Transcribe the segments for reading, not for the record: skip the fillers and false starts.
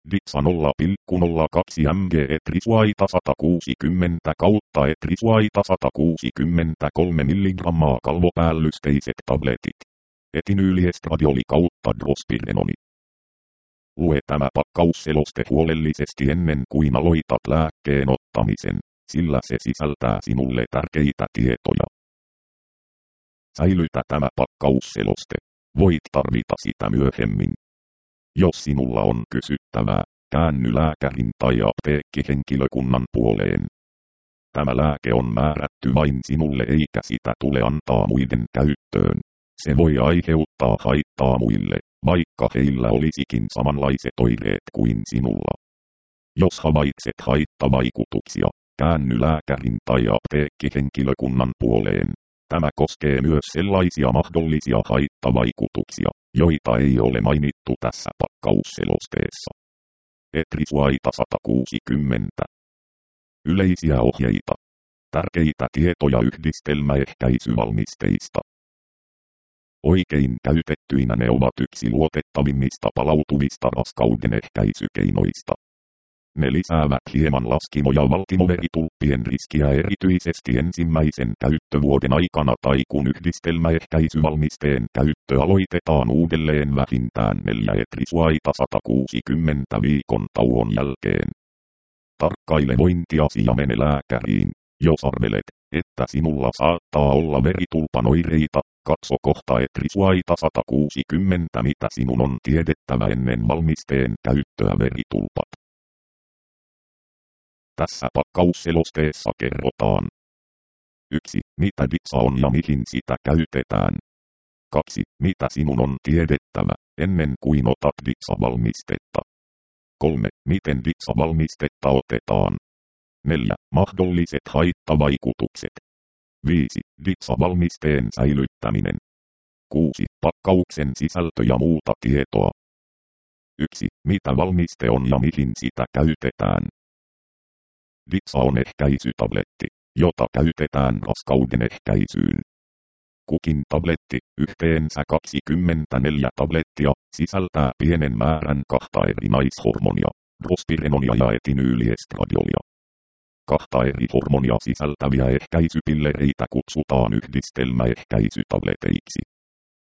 Ditsa 0,02 mg etrisuaita 160 kautta etrisuaita 163 mg kalvopäällysteiset tabletit. Etinyyliestradoli kautta drospirenoni. Lue tämä pakkausseloste huolellisesti ennen kuin aloitat lääkkeen ottamisen, sillä se sisältää sinulle tärkeitä tietoja. Säilytä tämä pakkausseloste. Voit tarvita sitä myöhemmin. Jos sinulla on kysyttävää, käänny lääkärin tai apteekkihenkilökunnan puoleen. Tämä lääke on määrätty vain sinulle eikä sitä tule antaa muiden käyttöön. Se voi aiheuttaa haittaa muille, vaikka heillä olisikin samanlaiset oireet kuin sinulla. Jos havaitset haittavaikutuksia, käänny lääkärin tai apteekkihenkilökunnan puoleen. Tämä koskee myös sellaisia mahdollisia haittavaikutuksia, joita ei ole mainittu tässä pakkausselosteessa. Etrisuaita 160. Yleisiä ohjeita. Tärkeitä tietoja yhdistelmäehkäisyvalmisteista. Oikein käytettyinä ne ovat yksi luotettavimmista palautuvista raskauden ehkäisykeinoista. Ne lisäävät hieman laskimo- ja valtimoveritulppien riskiä erityisesti ensimmäisen käyttövuoden aikana tai kun yhdistelmäehkäisyvalmisteen käyttö aloitetaan uudelleen vähintään 4 etrisuaita 160 viikon tauon jälkeen. Tarkkaile vointiasi ja mene lääkäriin, jos arvelet, että sinulla saattaa olla veritulpan oireita. Katso kohta etrisuaita 160 mitä sinun on tiedettävä ennen valmisteen käyttöä veritulpat. Tässä pakkausselosteessa kerrotaan. 1. Mitä ditsa on ja mihin sitä käytetään. 2. Mitä sinun on tiedettävä, ennen kuin otat ditsa-valmistetta. 3. Miten ditsa-valmistetta otetaan. 4. Mahdolliset haittavaikutukset. 5. Ditsa-valmisteen säilyttäminen. 6. Pakkauksen sisältö ja muuta tietoa. 1. Mitä valmiste on ja mihin sitä käytetään. Ditsa on ehkäisytabletti, jota käytetään raskauden ehkäisyyn. Kukin tabletti, yhteensä 24 tablettia, sisältää pienen määrän kahta eri naishormonia, drospirenonia ja etinyyliestradiolia. Kahta eri hormonia sisältäviä ehkäisypillereitä kutsutaan yhdistelmäehkäisytableteiksi.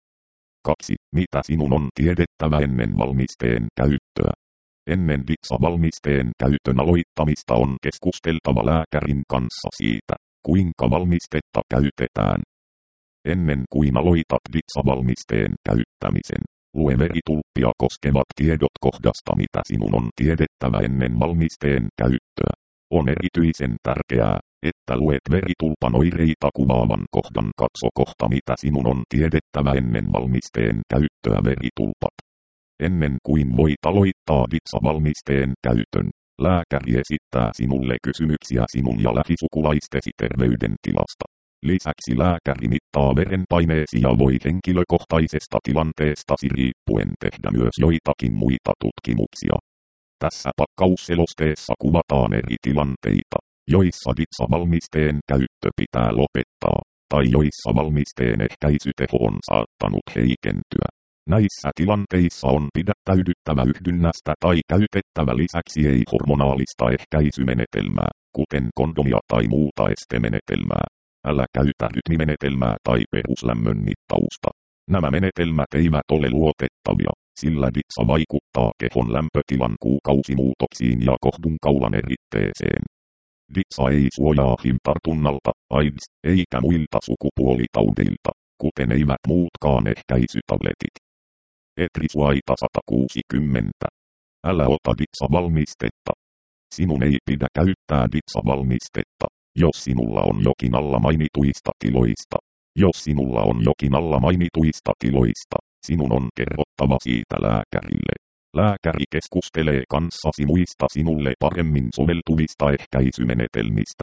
2. Mitä sinun on tiedettävä ennen valmisteen käyttöä. Ennen ditsa-valmisteen käytön aloittamista on keskusteltava lääkärin kanssa siitä, kuinka valmistetta käytetään. Ennen kuin aloitat ditsa-valmisteen käyttämisen, lue veritulppia koskevat tiedot kohdasta mitä sinun on tiedettävä ennen valmisteen käyttöä. On erityisen tärkeää, että luet veritulpan oireita kuvaavan kohdan. Katso kohta mitä sinun on tiedettävä ennen valmisteen käyttöä veritulpat. Ennen kuin voit aloittaa ditsa-valmisteen käytön, lääkäri esittää sinulle kysymyksiä sinun ja lähisukulaistesi terveydentilasta. Lisäksi lääkäri mittaa verenpaineesi ja voi henkilökohtaisesta tilanteestasi riippuen tehdä myös joitakin muita tutkimuksia. Tässä pakkausselosteessa kuvataan eri tilanteita, joissa ditsa-valmisteen käyttö pitää lopettaa, tai joissa valmisteen ehkäisyteho on saattanut heikentyä. Näissä tilanteissa on pidättäydyttävä yhdynnästä tai käytettävä lisäksi ei-hormonaalista ehkäisymenetelmää, kuten kondomia tai muuta estemenetelmää. Älä käytä rytmimenetelmää tai peruslämmön mittausta. Nämä menetelmät eivät ole luotettavia, sillä ditsa vaikuttaa kehon lämpötilan kuukausimuutoksiin ja kohdunkaulan eritteeseen. Ditsa ei suojaa HIV-tartunnalta, AIDS, eikä muilta sukupuolitaudeilta, kuten eivät muutkaan ehkäisytabletit. Etrisuaita 160. Älä ota ditsa-valmistetta. Sinun ei pidä käyttää ditsa-valmistetta, jos sinulla on jokin alla mainituista tiloista. Jos sinulla on jokin alla mainituista tiloista, sinun on kerrottava siitä lääkärille. Lääkäri keskustelee kanssasi muista sinulle paremmin soveltuvista ehkäisymenetelmistä.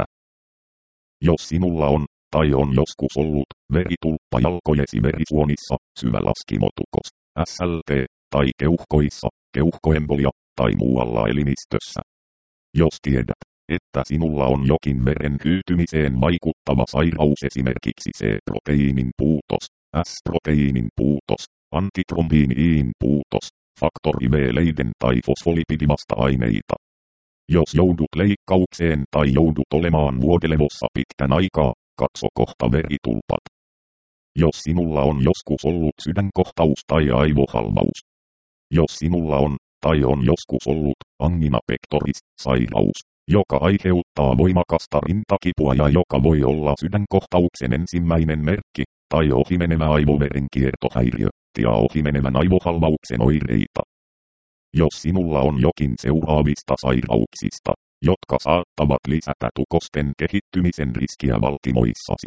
Jos sinulla on, tai on joskus ollut, veritulppa jalkojesi verisuonissa, syvä laskimotukos, SLT, tai keuhkoissa, keuhkoembolia, tai muualla elimistössä. Jos tiedät, että sinulla on jokin veren hyytymiseen vaikuttava sairaus esimerkiksi C-proteiinin puutos, S-proteiinin puutos, antitrombiiniin puutos, faktori V-leiden tai fosfolipidivasta-aineita. Jos joudut leikkaukseen tai joudut olemaan vuodelevossa pitkän aikaa, katso kohta veritulpat. Jos sinulla on joskus ollut sydänkohtaus tai aivohalvaus. Jos sinulla on, tai on joskus ollut, angina pectoris, sairaus, joka aiheuttaa voimakasta rintakipua ja joka voi olla sydänkohtauksen ensimmäinen merkki, tai ohimenevä aivoverenkiertohäiriö, ja ohimenevän aivohalvauksen oireita. Jos sinulla on jokin seuraavista sairauksista, jotka saattavat lisätä tukosten kehittymisen riskiä valtimoissasi.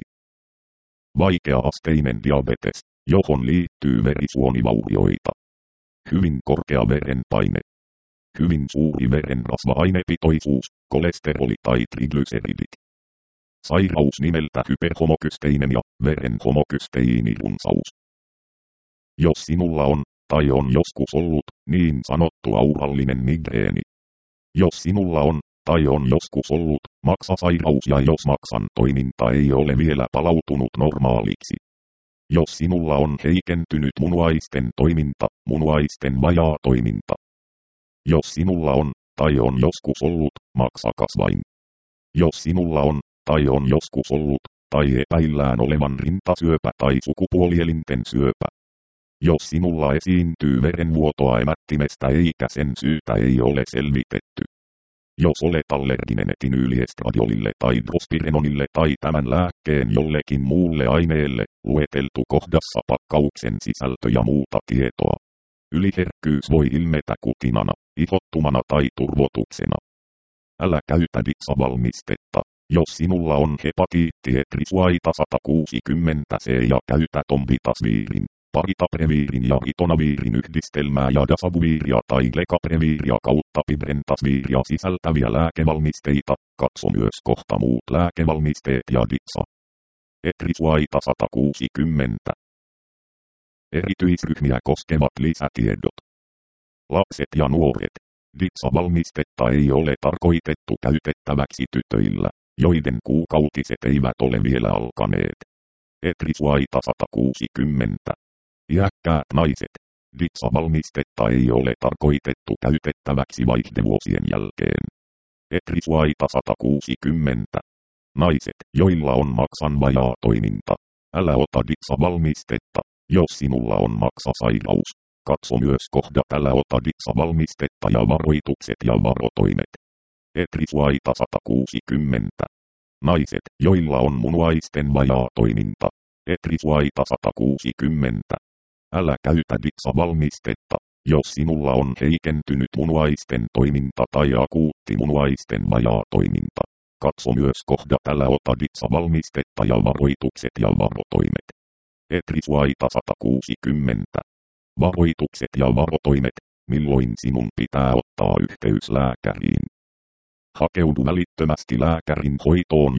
Vaikea-asteinen diabetes, johon liittyy verisuonivaurioita. Hyvin korkea verenpaine. Hyvin suuri verenrasva-ainepitoisuus, kolesteroli tai triglyceridit. Sairaus nimeltä hyperhomokysteinemia, veren homokysteiinirunsaus. Jos sinulla on, tai on joskus ollut, niin sanottu aurallinen migreeni. Jos sinulla on, tai on joskus ollut, maksasairaus ja jos maksan toiminta ei ole vielä palautunut normaaliksi. Jos sinulla on heikentynyt munuaisten toiminta, munuaisten vajaa toiminta. Jos sinulla on, tai on joskus ollut, maksakasvain. Jos sinulla on, tai on joskus ollut, tai epäillään olevan rintasyöpä tai sukupuolielinten syöpä. Jos sinulla esiintyy verenvuotoa emättimestä eikä sen syytä ei ole selvitetty. Jos olet allerginen etinyyliestradionille tai drospirenonille tai tämän lääkkeen jollekin muulle aineelle, lueteltu kohdassa pakkauksen sisältö ja muuta tietoa. Yliherkkyys voi ilmetä kutinana, ihottumana tai turvotuksena. Älä käytä ditsavalmistetta, jos sinulla on hepatiitti etrisuaita 160C ja käytä tombitasviirin, paritapreviirin ja ritonaviirin yhdistelmää ja dasavuviiria tai lekapreviiria kautta pibrentasviiria sisältäviä lääkevalmisteita, katso myös kohta muut lääkevalmisteet ja ditsa. Etrisuaita 160. Erityisryhmiä koskevat lisätiedot. Lapset ja nuoret. Ditsa-valmistetta ei ole tarkoitettu käytettäväksi tytöillä, joiden kuukautiset eivät ole vielä alkaneet. Etrisuaita 160. Iäkkäät naiset. Ditsa-valmistetta ei ole tarkoitettu käytettäväksi vaihdevuosien jälkeen. Etrisuaita 160. Naiset, joilla on maksan vajaa toiminta. Älä ota ditsa-valmistetta, jos sinulla on maksasairaus. Katso myös kohdat älä ota ditsa-valmistetta ja varoitukset ja varotoimet. Etrisuaita 160. Naiset, joilla on munuaisten vajaa toiminta. Etrisuaita 160. Älä käytä ditsa-valmistetta, jos sinulla on heikentynyt munuaisten toiminta tai akuutti munuaisten vajaa toiminta. Katso myös kohdat älä ota ditsa-valmistetta ja varoitukset ja varotoimet. Etrisuaita 160. Varoitukset ja varotoimet, milloin sinun pitää ottaa yhteys lääkäriin. Hakeudu välittömästi lääkärin hoitoon.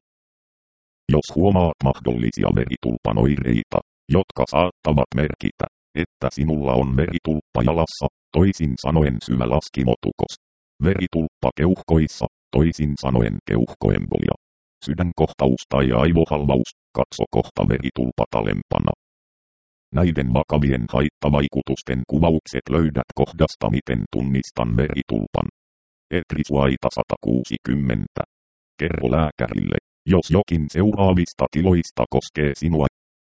Jos huomaat mahdollisia veritulpan oireita, jotka saattavat merkitä, että sinulla on veritulppa jalassa, toisin sanoen syvä laskimotukos. Veritulppa keuhkoissa, toisin sanoen keuhkoembolia. Sydänkohtaus tai aivohalvaus, katso kohta veritulpat alempana. Näiden vakavien haittavaikutusten kuvaukset löydät kohdasta miten tunnistan veritulpan. Etrisuaita 160. Kerro lääkärille, jos jokin seuraavista tiloista koskee sinua.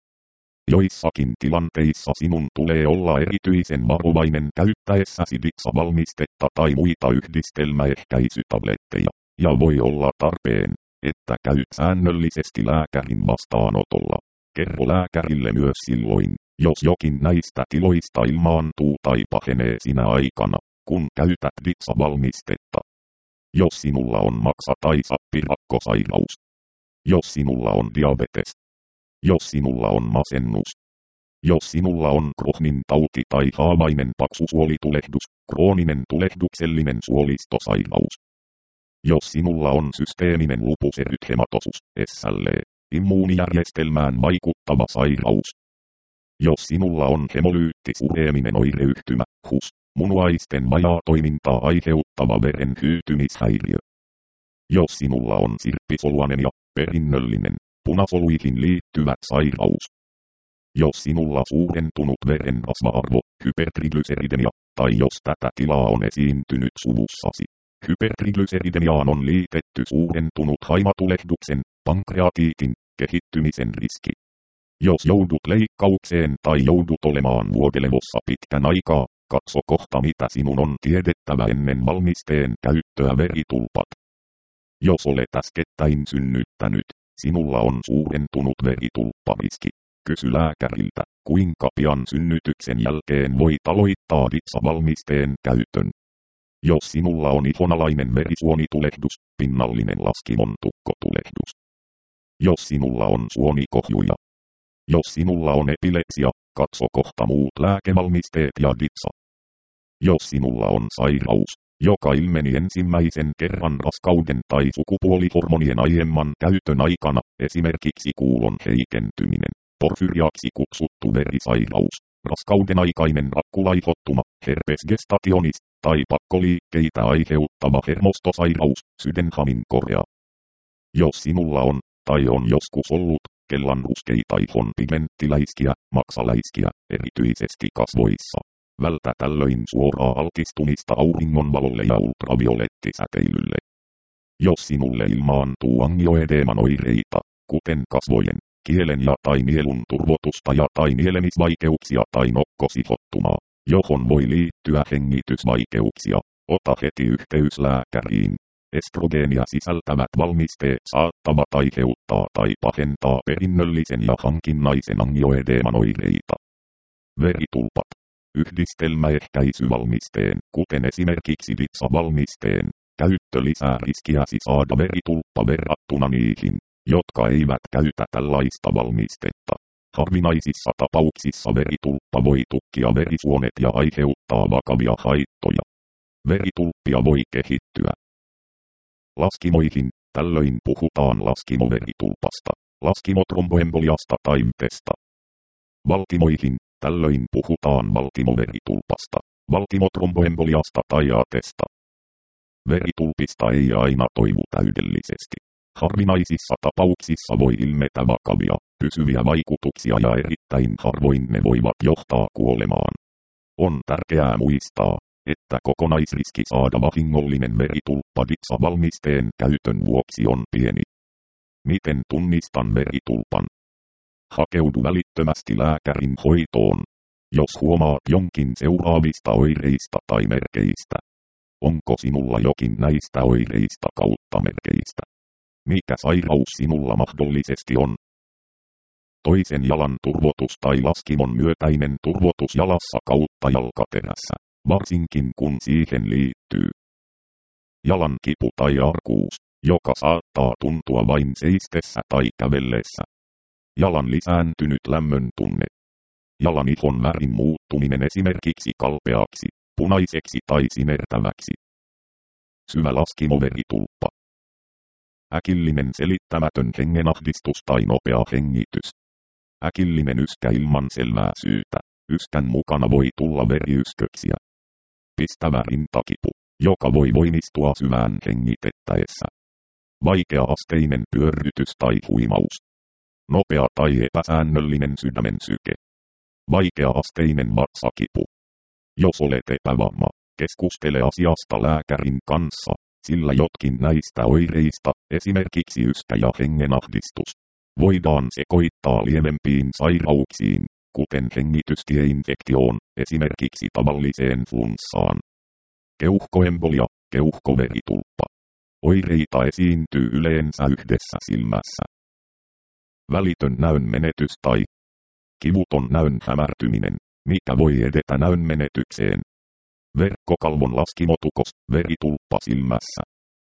Joissakin tilanteissa sinun tulee olla erityisen varovainen käyttäessäsi ditsa-valmistetta tai muita yhdistelmäehkäisytabletteja, ja voi olla tarpeen, että käyt säännöllisesti lääkärin vastaanotolla. Kerro lääkärille myös silloin, jos jokin näistä tiloista ilmaantuu tai pahenee sinä aikana, kun käytät ditsa-valmistetta. Jos sinulla on maksa- tai sappirakkosairaus. Jos sinulla on diabetes. Jos sinulla on masennus. Jos sinulla on Crohnin tauti tai haavainen paksusuolitulehdus, krooninen tulehduksellinen suolistosairaus. Jos sinulla on systeeminen lupus erythematosus, SLE, immuunijärjestelmään vaikuttava sairaus. Jos sinulla on hemolyyttisureeminen oireyhtymä, HUS, munuaisten vajaa toimintaa aiheuttava veren hyytymishäiriö. Jos sinulla on sirppisoluanemia, perinnöllinen, punasoluihin liittyvä sairaus. Jos sinulla suurentunut verenrasva-arvo, hypertriglyceridemia, tai jos tätä tilaa on esiintynyt suvussasi. Hypertriglyceridemiaan on liitetty suurentunut haimatulehduksen, pankreatiitin, kehittymisen riski. Jos joudut leikkaukseen tai joudut olemaan vuodelevossa pitkän aikaa, katso kohta mitä sinun on tiedettävä ennen valmisteen käyttöä veritulpat. Jos olet äskettäin synnyttänyt, sinulla on suurentunut veritulppariski. Kysy lääkäriltä, kuinka pian synnytyksen jälkeen voit aloittaa vitsavalmisteen käytön. Jos sinulla on ihonalainen verisuonitulehdus, pinnallinen laskimon tukkotulehdus. Jos sinulla on suonikohjuja. Jos sinulla on epilepsia, katso kohta muut lääkevalmisteet ja ditsa. Jos sinulla on sairaus, joka ilmeni ensimmäisen kerran raskauden tai sukupuolihormonien aiemman käytön aikana, esimerkiksi kuulon heikentyminen, porfyriaksi kutsuttu verisairaus, raskauden aikainen rakkulaihottuma, herpes gestationis, tai pakkoliikkeitä aiheuttava hermostosairaus, sydänhamin korea. Jos sinulla on, tai on joskus ollut, kellanruskeita ihonpigmenttiläiskiä, maksaläiskiä, erityisesti kasvoissa. Vältä tällöin suoraa altistumista auringonvalolle ja ultraviolettisäteilylle. Jos sinulle ilmaantuu angioedeeman oireita, kuten kasvojen, kielen ja tai mielun turvotusta ja tai nielemisvaikeuksia tai nokkosihottumaa, johon voi liittyä hengitysvaikeuksia, ota heti yhteys lääkäriin. Estrogeenia sisältävät valmisteet saattavat aiheuttaa tai pahentaa perinnöllisen ja hankinnaisen angioedeeman oireita. Veritulpat. Yhdistelmäehkäisyvalmisteen, kuten esimerkiksi vitsavalmisteen, käyttö lisää riskiäsi saada veritulppa verrattuna niihin, jotka eivät käytä tällaista valmistetta. Harvinaisissa tapauksissa veritulppa voi tukkia verisuonet ja aiheuttaa vakavia haittoja. Veritulppia voi kehittyä laskimoihin, tällöin puhutaan laskimoveritulpasta, laskimotromboemboliasta tai VTEstä. Valtimoihin, tällöin puhutaan valtimoveritulpasta, valtimotromboemboliasta tai ATesta. Veritulpista ei aina toivu täydellisesti. Harvinaisissa tapauksissa voi ilmetä vakavia, pysyviä vaikutuksia ja erittäin harvoin ne voivat johtaa kuolemaan. On tärkeää muistaa, että kokonaisriski saada vahingollinen veritulppa vitsavalmisteen käytön vuoksi on pieni. Miten tunnistan veritulpan? Hakeudu välittömästi lääkärin hoitoon, jos huomaat jonkin seuraavista oireista tai merkeistä. Onko sinulla jokin näistä oireista kautta merkeistä? Mikä sairaus sinulla mahdollisesti on? Toisen jalan turvotus tai laskimon myötäinen turvotus jalassa kautta jalkaterässä, varsinkin kun siihen liittyy jalan kipu tai arkuus, joka saattaa tuntua vain seistessä tai kävellessä. Jalan lisääntynyt lämmön tunne. Jalan ihon värin muuttuminen esimerkiksi kalpeaksi, punaiseksi tai sinertäväksi. Syvä laskimoveritulppa. Äkillinen selittämätön hengenahdistus tai nopea hengitys. Äkillinen yskä ilman selvää syytä. Yskän mukana voi tulla veriysköksiä. Pistävä rintakipu, joka voi voimistua syvään hengitettäessä. Vaikea-asteinen pyörrytys tai huimaus. Nopea tai epäsäännöllinen sydämen syke. Vaikea-asteinen vatsakipu. Jos olet epävarma, keskustele asiasta lääkärin kanssa, sillä jotkin näistä oireista, esimerkiksi yskä ja hengenahdistus, voidaan sekoittaa lievempiin sairauksiin, kuten hengitystieinfektioon, esimerkiksi tavalliseen flunssaan. Keuhkoembolia, keuhkoveritulppa. Oireita esiintyy yleensä yhdessä silmässä. Välitön näön menetys tai kivuton näön hämärtyminen, mikä voi edetä näön menetykseen. Verkkokalvon laskimotukos, veritulppa silmässä.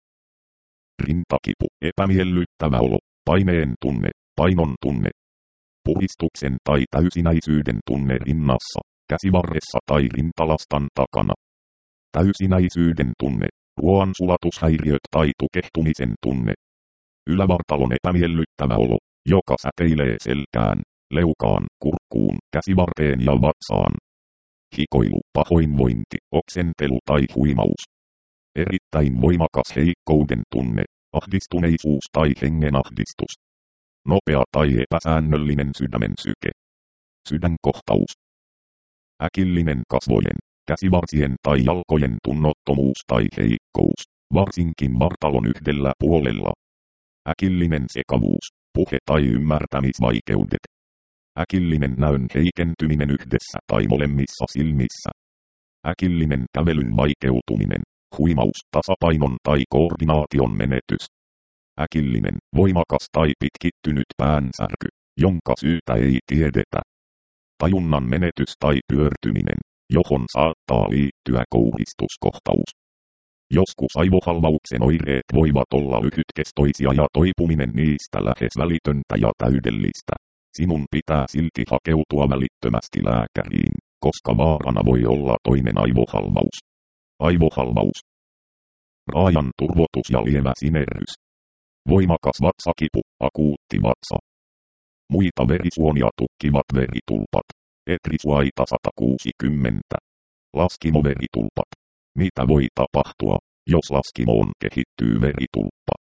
Rintakipu, epämiellyttävä olo, paineen tunne, painon tunne. Puristuksen tai täysinäisyyden tunne rinnassa, käsivarressa tai rintalastan takana. Täysinäisyyden tunne, ruoansulatushäiriöt tai tukehtumisen tunne. Ylävartalon epämiellyttävä olo, joka säteilee selkään, leukaan, kurkkuun, käsivarteen ja vatsaan. Hikoilu, pahoinvointi, oksentelu tai huimaus. Erittäin voimakas heikkouden tunne, ahdistuneisuus tai hengenahdistus. Nopea tai epäsäännöllinen sydämen syke. Sydänkohtaus. Äkillinen kasvojen, käsivarsien tai jalkojen tunnottomuus tai heikkous, varsinkin vartalon yhdellä puolella. Äkillinen sekavuus, puhe tai ymmärtämisvaikeudet. Äkillinen näön heikentyminen yhdessä tai molemmissa silmissä. Äkillinen kävelyn vaikeutuminen, huimaus, tasapainon tai koordinaation menetys. Äkillinen, voimakas tai pitkittynyt päänsärky, jonka syytä ei tiedetä. Tajunnan menetys tai pyörtyminen, johon saattaa liittyä kouhistuskohtaus. Joskus aivohalvauksen oireet voivat olla lyhytkestoisia ja toipuminen niistä lähes välitöntä ja täydellistä. Sinun pitää silti hakeutua välittömästi lääkäriin, koska vaarana voi olla toinen aivohalvaus. Aivohalvaus. Raajan turvotus ja lievä sinerrys. Voimakas vatsakipu, akuutti vatsa. Muita verisuonia tukkivat veritulpat. Etrisuaita 160. Laskimoveritulpat. Mitä voi tapahtua, jos laskimoon kehittyy veritulppa?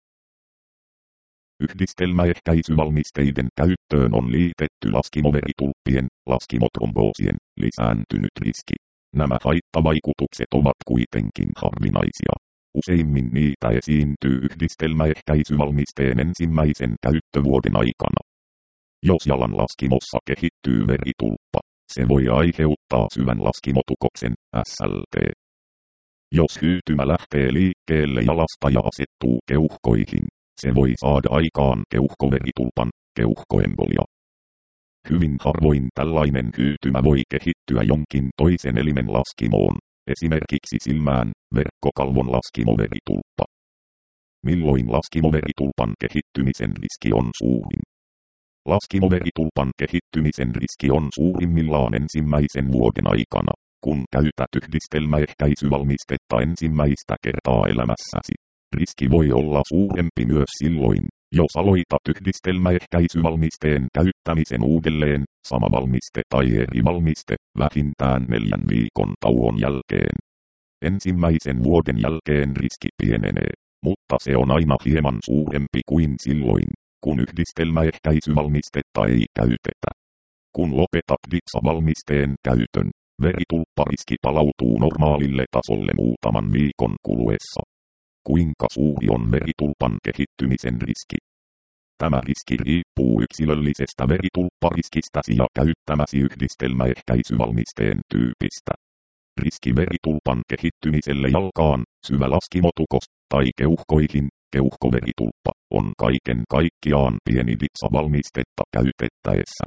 Yhdistelmäehkäisyvalmisteiden käyttöön on liitetty laskimoveritulppien, laskimotromboosien, lisääntynyt riski. Nämä haittavaikutukset ovat kuitenkin harvinaisia. Useimmin niitä esiintyy yhdistelmäehkäisyvalmisteen ensimmäisen käyttövuoden aikana. Jos jalan laskimossa kehittyy veritulppa, se voi aiheuttaa syvän laskimotukoksen, SLT. Jos hyytymä lähtee liikkeelle jalasta ja asettuu keuhkoihin, se voi saada aikaan keuhkoveritulpan, keuhkoembolia. Hyvin harvoin tällainen hyytymä voi kehittyä jonkin toisen elimen laskimoon, esimerkiksi silmään, verkkokalvon laskimoveritulppa. Milloin laskimoveritulpan kehittymisen riski on suurin? Laskimoveritulpan kehittymisen riski on suurimmillaan ensimmäisen vuoden aikana, kun käytät yhdistelmäehkäisyvalmistetta ensimmäistä kertaa elämässäsi. Riski voi olla suurempi myös silloin, jos aloitat yhdistelmäehkäisyvalmisteen käyttämisen uudelleen, sama valmiste tai eri valmiste, vähintään 4 viikon tauon jälkeen. Ensimmäisen vuoden jälkeen riski pienenee, mutta se on aina hieman suurempi kuin silloin, kun yhdistelmäehkäisyvalmistetta ei käytetä. Kun lopetat DIXA-valmisteen käytön, veritulppariski palautuu normaalille tasolle muutaman viikon kuluessa. Kuinka suuri on veritulpan kehittymisen riski? Tämä riski riippuu yksilöllisestä veritulppariskistäsi ja käyttämäsi yhdistelmäehkäisyvalmisteen tyypistä. Riski veritulpan kehittymiselle jalkaan, syvä laskimotukos tai keuhkoihin, keuhkoveritulppa, on kaiken kaikkiaan pieni DIXA-valmistetta käytettäessä.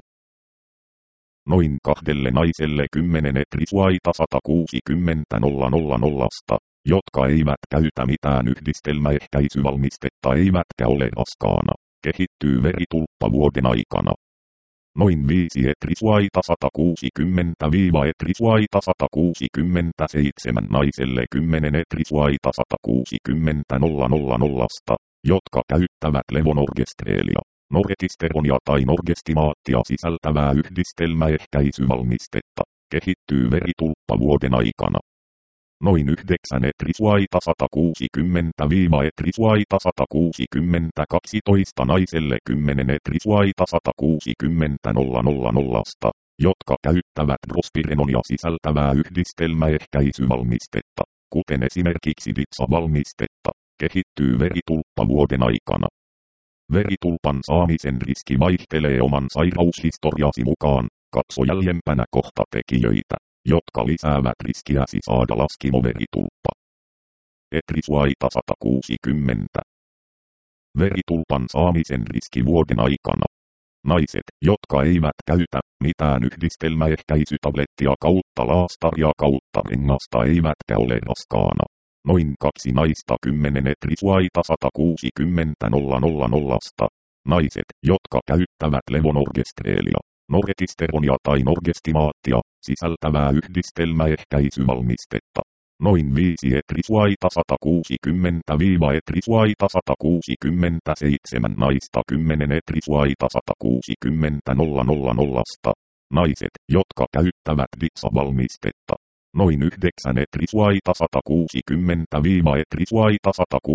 Noin 2 naiselle 10 etrisuaita 160 000, jotka eivät käytä mitään yhdistelmäehkäisyvalmistetta eivätkä ole raskaana, kehittyy veritulppa vuoden aikana. Noin 5 etrisuaita 160-etrisuaita 167 naiselle 10 etrisuaita 160 000, jotka käyttävät levonorgestreelia, norgestisteronia tai norgestimaattia sisältävää yhdistelmäehkäisyvalmistetta, kehittyy veritulppa vuoden aikana. Noin 9 etrisuaita 160-etrisuaita 160 naiselle 10 etrisuaita 160 000, jotka käyttävät drospirenonia sisältävää yhdistelmäehkäisyvalmistetta, kuten esimerkiksi DIXA-valmistetta, kehittyy veritulppa vuoden aikana. Veritulpan saamisen riski vaihtelee oman sairaushistoriasi mukaan, katso jäljempänä kohtatekijöitä, jotka lisäävät riskiäsi saada laskimoveritulppa. Etrisuaita 160. Veritulpan saamisen riski vuoden aikana. Naiset, jotka eivät käytä mitään yhdistelmäehkäisytablettia kautta laastaria kautta rengasta eivätkä ole raskaana. Noin 2 naista 10 etrisuaita 160 000. Naiset, jotka käyttävät levonorgestreelia, norgestisteronia tai norgestimaattia, sisältävää yhdistelmäehkäisyvalmistetta. Noin 5 etrisuaita 160-etrisuaita 167 naista 10 etrisuaita 160 000. Naiset, jotka käyttävät DIXA-valmistetta. Noin 9 etrisuaita 160-etrisuaita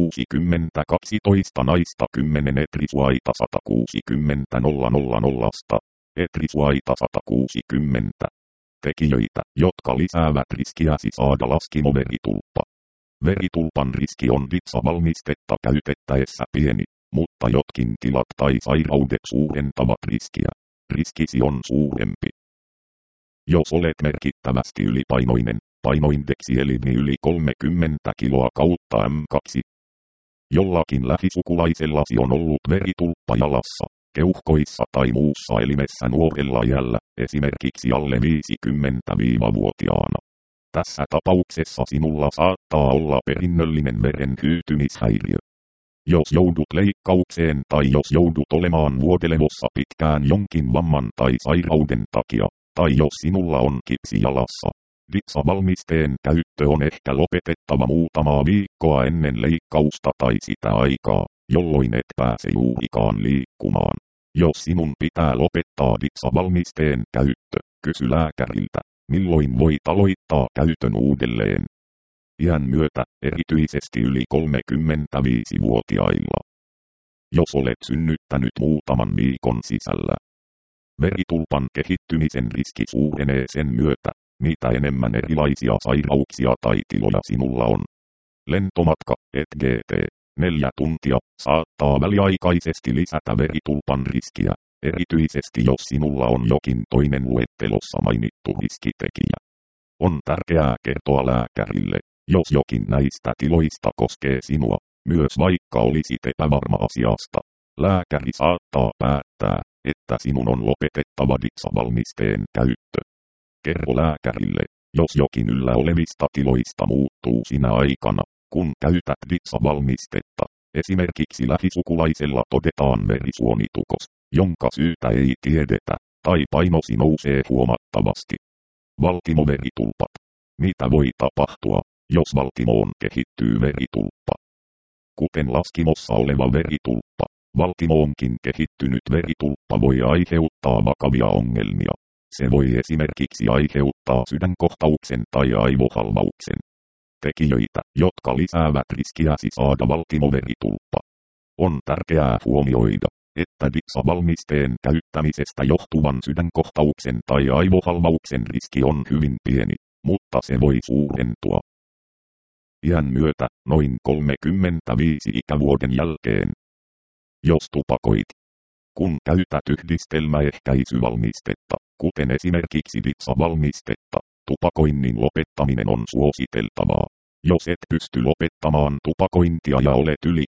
160 naista 10 etrisuaita 160 000. Etrisuaita 160. Tekijöitä, jotka lisäävät riskiäsi saada laskimoveritulppa. Veritulpan riski on vitsavalmistetta käytettäessä pieni, mutta jotkin tilat tai sairaudet suurentavat riskiä. Riskisi on suurempi. Jos olet merkittävästi ylipainoinen, painoindeksi eli yli 30 kiloa kautta M2. Jollakin lähisukulaisellasi on ollut veritulppa jalassa, keuhkoissa tai muussa elimessä nuorella iällä, esimerkiksi alle 50-vuotiaana. Tässä tapauksessa sinulla saattaa olla perinnöllinen veren hyytymishäiriö. Jos joudut leikkaukseen tai jos joudut olemaan vuodelevossa pitkään jonkin vamman tai sairauden takia, tai jos sinulla on kipsi jalassa, vitsavalmisteen käyttö on ehkä lopetettava muutamaa viikkoa ennen leikkausta tai sitä aikaa, jolloin et pääse juurikaan liikkumaan. Jos sinun pitää lopettaa vitsavalmisteen käyttö, kysy lääkäriltä, milloin voit aloittaa käytön uudelleen. Iän myötä, erityisesti yli 35-vuotiailla. Jos olet synnyttänyt muutaman viikon sisällä, veritulpan kehittymisen riski suurenee sen myötä, mitä enemmän erilaisia sairauksia tai tiloja sinulla on. Lentomatka, etc. 4 tuntia, saattaa väliaikaisesti lisätä veritulpan riskiä, erityisesti jos sinulla on jokin toinen luettelossa mainittu riskitekijä. On tärkeää kertoa lääkärille, jos jokin näistä tiloista koskee sinua, myös vaikka olisit epävarma asiasta. Lääkäri saattaa päättää, että sinun on lopetettava vitsavalmisteen käyttö. Kerro lääkärille, jos jokin yllä olevista tiloista muuttuu sinä aikana, kun käytät vitsavalmistetta. Esimerkiksi lähisukulaisella todetaan verisuonitukos, jonka syytä ei tiedetä, tai painosi nousee huomattavasti. Valtimoveritulpat. Mitä voi tapahtua, jos valtimoon kehittyy veritulppa? Kuten laskimossa oleva veritulppa, valtimoonkin kehittynyt veritulppa voi aiheuttaa vakavia ongelmia. Se voi esimerkiksi aiheuttaa sydänkohtauksen tai aivohalvauksen. Tekijöitä, jotka lisäävät riskiäsi saada valtimoveritulppa. On tärkeää huomioida, että vitsavalmisteen käyttämisestä johtuvan sydänkohtauksen tai aivohalvauksen riski on hyvin pieni, mutta se voi suurentua iän myötä noin 35 ikävuoden jälkeen. Jos tupakoit, kun käytät yhdistelmäehkäisyvalmistetta, kuten esimerkiksi vitsavalmistetta, tupakoinnin lopettaminen on suositeltavaa. Jos et pysty lopettamaan tupakointia ja olet yli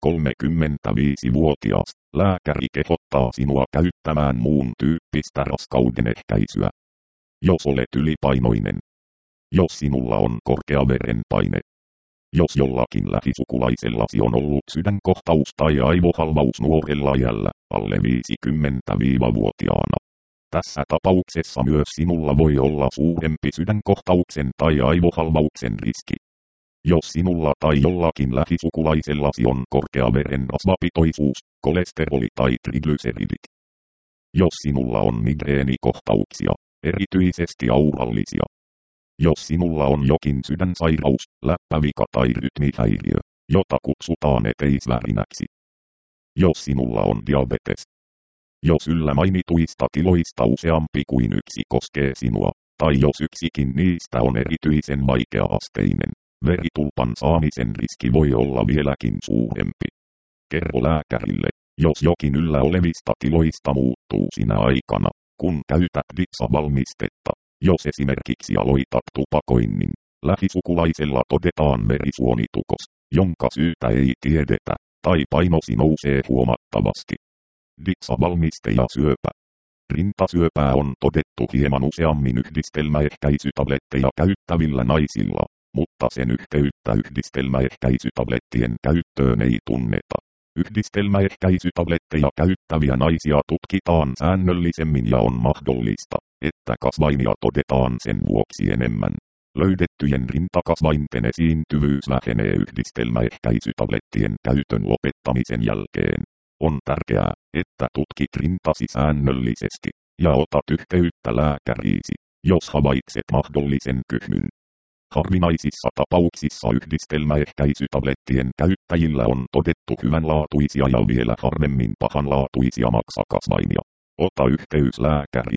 35-vuotias, lääkäri kehottaa sinua käyttämään muun tyyppistä raskaudenehkäisyä. Jos olet ylipainoinen. Jos sinulla on korkea verenpaine. Jos jollakin lähisukulaisellasi on ollut sydänkohtaus tai aivohalvaus nuorella iällä, alle 50-vuotiaana. Tässä tapauksessa myös sinulla voi olla suurempi sydänkohtauksen tai aivohalvauksen riski. Jos sinulla tai jollakin lähisukulaisellasi on korkea verenrasvapitoisuus, kolesteroli tai triglyceridit. Jos sinulla on migreenikohtauksia, erityisesti aurallisia. Jos sinulla on jokin sydänsairaus, läppävika tai rytmihäiriö, jota kutsutaan eteisvärinäksi. Jos sinulla on diabetes. Jos yllä mainituista tiloista useampi kuin yksi koskee sinua, tai jos yksikin niistä on erityisen vaikea-asteinen, veritulpan saamisen riski voi olla vieläkin suurempi. Kerro lääkärille, jos jokin yllä olevista tiloista muuttuu sinä aikana, kun käytät vitsavalmistetta. Jos esimerkiksi aloitat tupakoinnin, lähisukulaisella todetaan verisuonitukos, jonka syytä ei tiedetä, tai painosi nousee huomattavasti. Vitsavalmiste ja syöpä. Rintasyöpää on todettu hieman useammin yhdistelmäehkäisytabletteja käyttävillä naisilla, mutta sen yhteyttä yhdistelmäehkäisytablettien käyttöön ei tunneta. Yhdistelmäehkäisytabletteja käyttäviä naisia tutkitaan säännöllisemmin ja on mahdollista, että kasvaimia todetaan sen vuoksi enemmän. Löydettyjen rintakasvainten esiintyvyys vähenee yhdistelmäehkäisytablettien käytön lopettamisen jälkeen. On tärkeää, että tutkit rintasi säännöllisesti ja otat yhteyttä lääkäriisi, jos havaitset mahdollisen kyhmyn. Harvinaisissa tapauksissa yhdistelmäehkäisytablettien käyttäjillä on todettu hyvänlaatuisia ja vielä harvemmin pahanlaatuisia maksakasvaimia. Ota yhteys lääkäriin,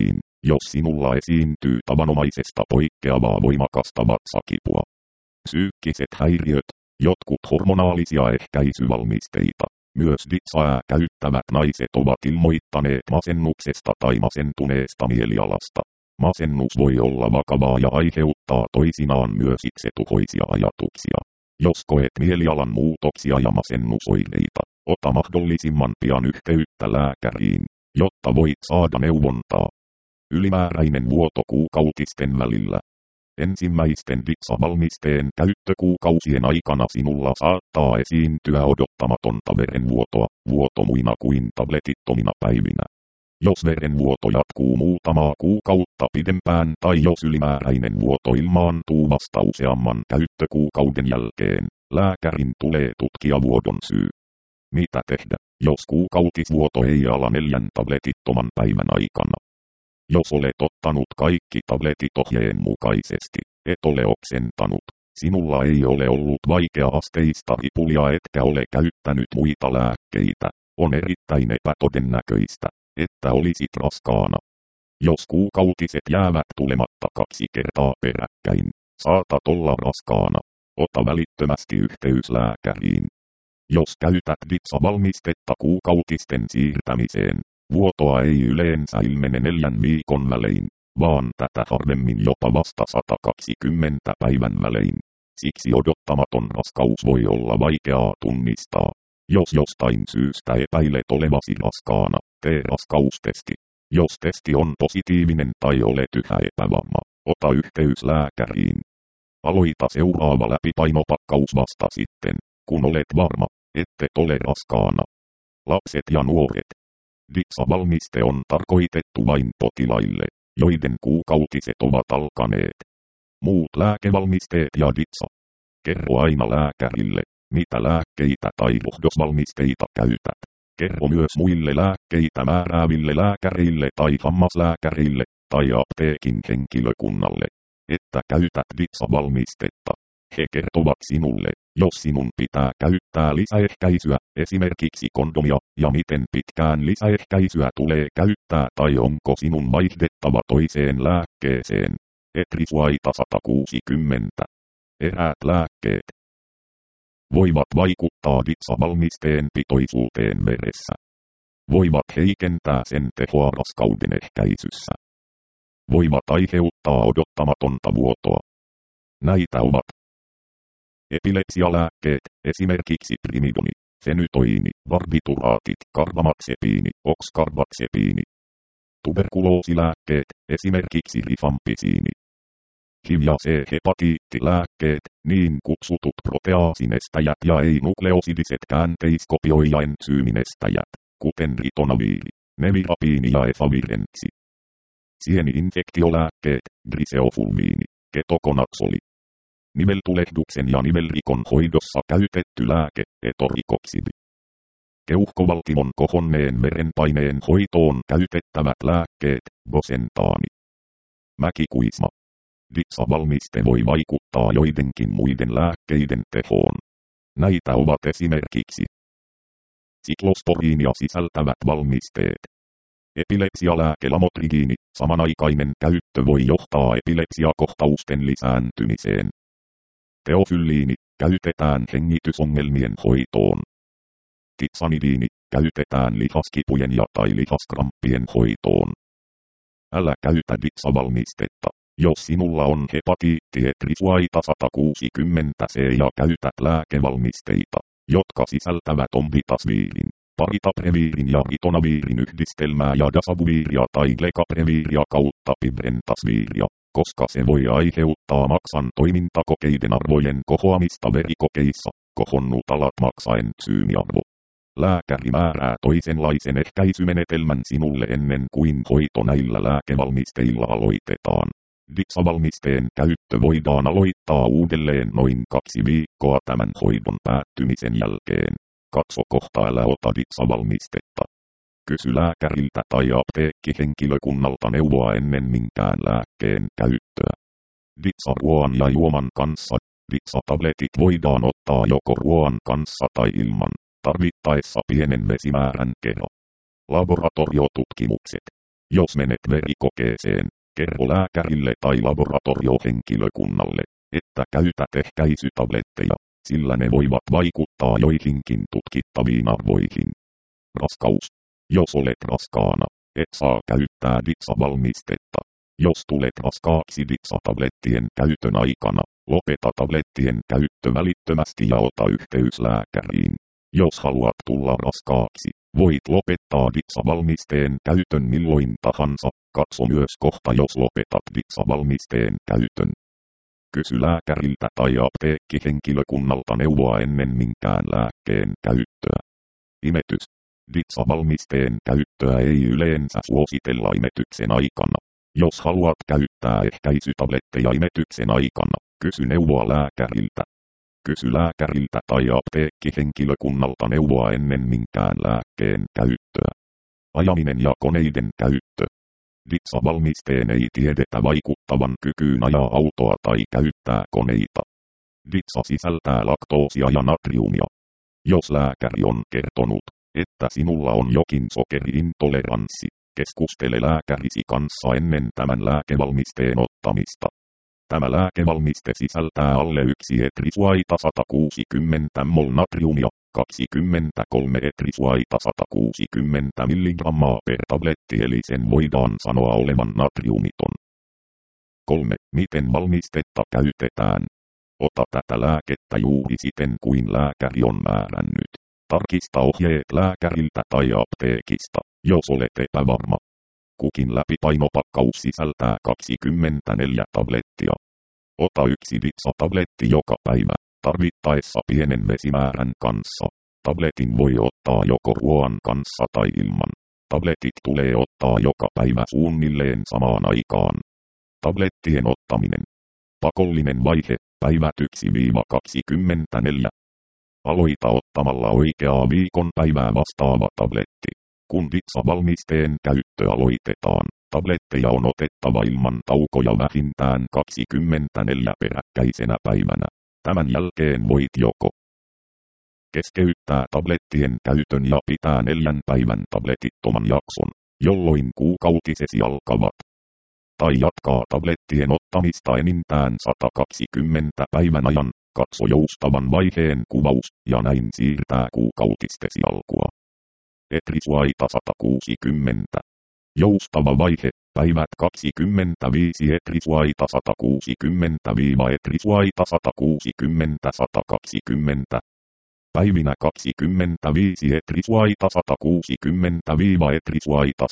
jos sinulla esiintyy tavanomaisesta poikkeavaa voimakasta vatsakipua. Psyykkiset häiriöt, jotkut hormonaalisia ehkäisyvalmisteita, myös ditsaa käyttävät naiset ovat ilmoittaneet masennuksesta tai masentuneesta mielialasta. Masennus voi olla vakavaa ja aiheuttaa toisinaan myös itsetuhoisia ajatuksia. Jos koet mielialan muutoksia ja masennusoireita, ota mahdollisimman pian yhteyttä lääkäriin, jotta voit saada neuvontaa. Ylimääräinen vuoto kuukautisten välillä. Ensimmäisten ditsa-valmisteen käyttökuukausien aikana sinulla saattaa esiintyä odottamatonta verenvuotoa, vuoto muina kuin tabletittomina päivinä. Jos verenvuoto jatkuu muutamaa kuukautta pidempään tai jos ylimääräinen vuoto ilmaantuu vasta useamman käyttökuukauden jälkeen, lääkärin tulee tutkia vuodon syy. Mitä tehdä, jos kuukautisvuoto ei ala 4 tabletittoman päivän aikana? Jos olet ottanut kaikki tabletit ohjeen mukaisesti, et ole oksentanut, sinulla ei ole ollut vaikea-asteista ripulia etkä ole käyttänyt muita lääkkeitä, on erittäin epätodennäköistä, että olisit raskaana. Jos kuukautiset jäävät tulematta 2 kertaa peräkkäin, saatat olla raskaana. Ota välittömästi yhteys lääkäriin. Jos käytät ditsa-valmistetta kuukautisten siirtämiseen, vuotoa ei yleensä ilmene 4 viikon välein, vaan tätä harvemmin jopa vasta 120 päivän välein. Siksi odottamaton raskaus voi olla vaikeaa tunnistaa. Jos jostain syystä epäilet olevasi raskaana, tee raskaustesti. Jos testi on positiivinen tai olet yhä epävarma, ota yhteys lääkäriin. Aloita seuraava läpipainopakkaus vasta sitten, kun olet varma, ettet ole raskaana. Lapset ja nuoret. Ditsa-valmiste on tarkoitettu vain potilaille, joiden kuukautiset ovat alkaneet. Muut lääkevalmisteet ja ditsa. Kerro aina lääkärille, mitä lääkkeitä tai rohdosvalmisteita käytät. Kerro myös muille lääkkeitä määrääville lääkärille tai hammaslääkärille tai apteekin henkilökunnalle, että käytät ditsa-valmistetta. He kertovat sinulle, jos sinun pitää käyttää lisäehkäisyä, esimerkiksi kondomia, ja miten pitkään lisäehkäisyä tulee käyttää tai onko sinun vaihdettava toiseen lääkkeeseen. Etrisuaita 160. Eräät lääkkeet voivat vaikuttaa ditsa-valmisteen pitoisuuteen veressä. Voivat heikentää sen tehoa raskauden ehkäisyssä. Voivat aiheuttaa odottamatonta vuotoa. Näitä ovat epilepsialääkkeet, esimerkiksi trimidoni, fenytoini, barbituraatit, karbamaxepiini, oxcarbazepine. Tuberkuloosilääkkeet, esimerkiksi rifampisiini. HIV- ja C-hepatiittilääkkeet, niin kutsutut proteaasinestäjät ja ei-nukleosidiset käänteiskopioijaensyyminestäjät, kuten ritonaviiri, nevirapiini ja efavirenssi. Sieni-infektiolääkkeet, griseofulmiini, ketokonaksoli. Niveltulehduksen ja nivelrikon hoidossa käytetty lääke, etorikoksidi. Keuhkovaltimon kohonneen verenpaineen hoitoon käytettävät lääkkeet, bosentaani. Mäkikuisma. Ditsa-valmiste voi vaikuttaa joidenkin muiden lääkkeiden tehoon. Näitä ovat esimerkiksi siklosporiinia sisältävät valmisteet. Epilepsialääke lamotrigiini, samanaikainen käyttö voi johtaa epilepsiakohtausten lisääntymiseen. Teofylliini, käytetään hengitysongelmien hoitoon. Titsanidiini, käytetään lihaskipujen ja tai lihaskramppien hoitoon. Älä käytä ditsa-valmistetta, jos sinulla on hepatiitti etrisuaita 160C ja käytät lääkevalmisteita, jotka sisältävät ombitasviirin, paritapreviirin ja ritonaviirin yhdistelmää ja dasavuviiria tai glekapreviiria kautta pibrentasviiria, koska se voi aiheuttaa maksan toimintakokeiden arvojen kohoamista verikokeissa, kohonnut alat maksaentsyymiarvo. Lääkäri määrää toisenlaisen ehkäisymenetelmän sinulle ennen kuin hoito näillä lääkevalmisteilla aloitetaan. Ditsa-valmisteen käyttö voidaan aloittaa uudelleen noin 2 viikkoa tämän hoidon päättymisen jälkeen. Katso kohta, älä ota ditsa-valmistetta. Kysy lääkäriltä tai apteekkihenkilökunnalta neuvoa ennen minkään lääkkeen käyttöä. Ditsa-ruoan ja juoman kanssa. Ditsa-tabletit voidaan ottaa joko ruoan kanssa tai ilman, tarvittaessa pienen vesimäärän kerran. Laboratoriotutkimukset. Jos menet verikokeeseen, kerro lääkärille tai laboratoriohenkilökunnalle, että käytät ehkäisytabletteja, sillä ne voivat vaikuttaa joihinkin tutkittaviin arvoihin. Raskaus. Jos olet raskaana, et saa käyttää ditsa-valmistetta. Jos tulet raskaaksi ditsa-tablettien käytön aikana, lopeta tablettien käyttö välittömästi ja ota yhteys lääkäriin. Jos haluat tulla raskaaksi, voit lopettaa ditsa-valmisteen käytön milloin tahansa. Katso myös kohta, jos lopetat ditsa-valmisteen käytön. Kysy lääkäriltä tai apteekkihenkilökunnalta neuvoa ennen minkään lääkkeen käyttöä. Imetys. Ditsa-valmisteen käyttöä ei yleensä suositella imetyksen aikana. Jos haluat käyttää ehkäisytabletteja imetyksen aikana, kysy neuvoa lääkäriltä. Kysy lääkäriltä tai apteekkihenkilökunnalta neuvoa ennen minkään lääkkeen käyttöä. Ajaminen ja koneiden käyttö. Ditsa-valmisteen ei tiedetä vaikuttavan kykyyn ajaa autoa tai käyttää koneita. Ditsa sisältää laktoosia ja natriumia. Jos lääkäri on kertonut, että sinulla on jokin sokeriintoleranssi, keskustele lääkärisi kanssa ennen tämän lääkevalmisteen ottamista. Tämä lääkevalmiste sisältää alle 1 etrisuaita 160 mol natriumia, 23 etrisuaita 160 mg per tabletti, eli sen voidaan sanoa olevan natriumiton. 3. Miten valmistetta käytetään? Ota tätä lääkettä juuri siten kuin lääkäri on määrännyt. Tarkista ohjeet lääkäriltä tai apteekista, jos olet epävarma. Kukin läpipainopakkaus sisältää 24 tablettia. Ota 1 ditsa-tabletti joka päivä, tarvittaessa pienen vesimäärän kanssa. Tabletin voi ottaa joko ruoan kanssa tai ilman. Tabletit tulee ottaa joka päivä suunnilleen samaan aikaan. Tablettien ottaminen. Pakollinen vaihe, päivät 1-24. Aloita ottamalla oikeaa viikon päivää vastaava tabletti. Kun ditsa-valmisteen käyttö aloitetaan, tabletteja on otettava ilman taukoja vähintään 24 peräkkäisenä päivänä. Tämän jälkeen voit joko keskeyttää tablettien käytön ja pitää 4 päivän tabletittoman jakson, jolloin kuukautisesi alkavat. Tai jatkaa tablettien ottamista enintään 120 päivän ajan, katso joustavan vaiheen kuvaus ja näin siirtää kuukautistesi alkua. Etrisuaita 160. Joustava vaihe, päivät 25 etrisuaita 160-etrisuaita 160-120. Päivinä 25 etrisuaita 160-etrisuaita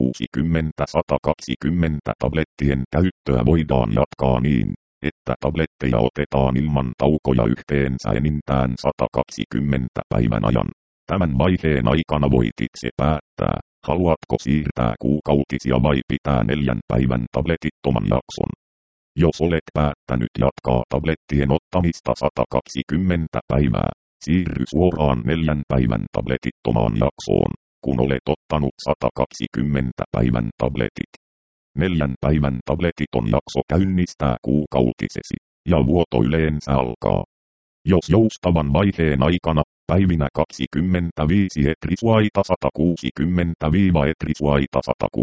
160-120 tablettien käyttöä voidaan jatkaa niin, että tabletteja otetaan ilman taukoja yhteensä enintään 120 päivän ajan. Tämän vaiheen aikana voit itse päättää, haluatko siirtää kuukautisia vai pitää 4 päivän tabletittoman jakson. Jos olet päättänyt jatkaa tablettien ottamista 120 päivää, siirry suoraan 4 päivän tabletittomaan jaksoon, kun olet ottanut 120 päivän tabletit. 4 päivän tabletiton jakso käynnistää kuukautisesi, ja vuoto yleensä alkaa. Jos joustavan vaiheen aikana, päivinä 25 etrisuaita 160-etrisuaita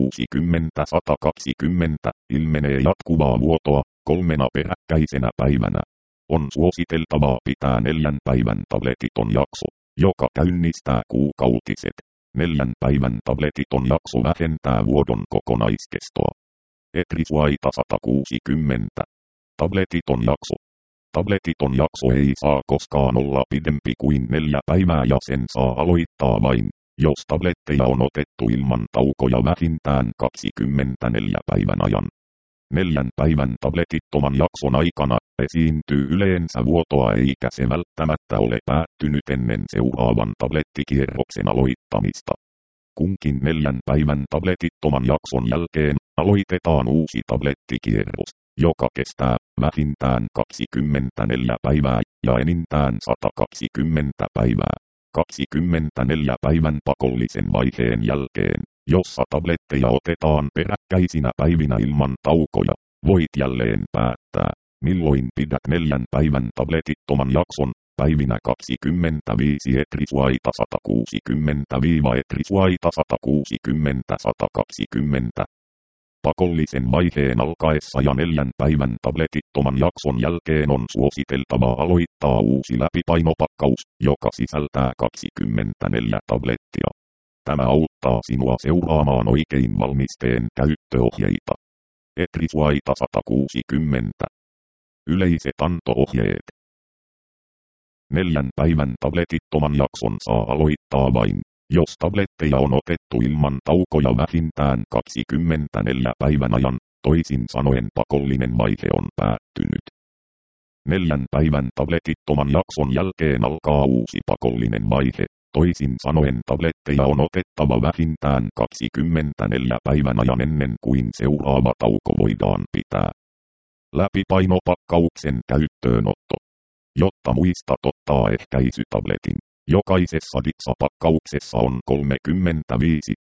160-120, ilmenee jatkuvaa vuotoa 3 peräkkäisenä päivänä, on suositeltavaa pitää 4 päivän tabletiton jakso, joka käynnistää kuukautiset. 4 päivän tabletiton jakso vähentää vuodon kokonaiskestoa. Etrisuaita 160. Tabletiton jakso. Tabletiton jakso ei saa koskaan olla pidempi kuin 4 päivää ja sen saa aloittaa vain, jos tabletteja on otettu ilman taukoja vähintään 24 päivän ajan. 4 päivän tabletittoman jakson aikana esiintyy yleensä vuotoa eikä se välttämättä ole päättynyt ennen seuraavan tablettikierroksen aloittamista. Kunkin 4 päivän tabletittoman jakson jälkeen aloitetaan uusi tablettikierros, joka kestää vähintään 24 päivää ja enintään 120 päivää. 24 päivän pakollisen vaiheen jälkeen, jossa tabletteja otetaan peräkkäisinä päivinä ilman taukoja, voit jälleen päättää, milloin pidät 4 päivän tabletittoman jakson, päivinä 25 etrisuaita 160-etrisuaita 160-120. Pakollisen vaiheen alkaessa ja 4 päivän tabletittoman jakson jälkeen on suositeltavaa aloittaa uusi läpipainopakkaus, joka sisältää 24 tablettia. Tämä auttaa sinua seuraamaan oikein valmisteen käyttöohjeita. Etrisuaita 160. Yleiset anto-ohjeet. 4 päivän tabletittoman jakson saa aloittaa vain, jos tabletteja on otettu ilman taukoja vähintään 24 päivän ajan, toisin sanoen pakollinen vaihe on päättynyt. 4 päivän tabletittoman jakson jälkeen alkaa uusi pakollinen vaihe, toisin sanoen tabletteja on otettava vähintään 24 päivän ajan ennen kuin seuraava tauko voidaan pitää. Läpipainopakkauksen käyttöönotto. Jotta muistat ottaa ehkäisytabletin. Jokaisessa Dixa-pakkauksessa on 35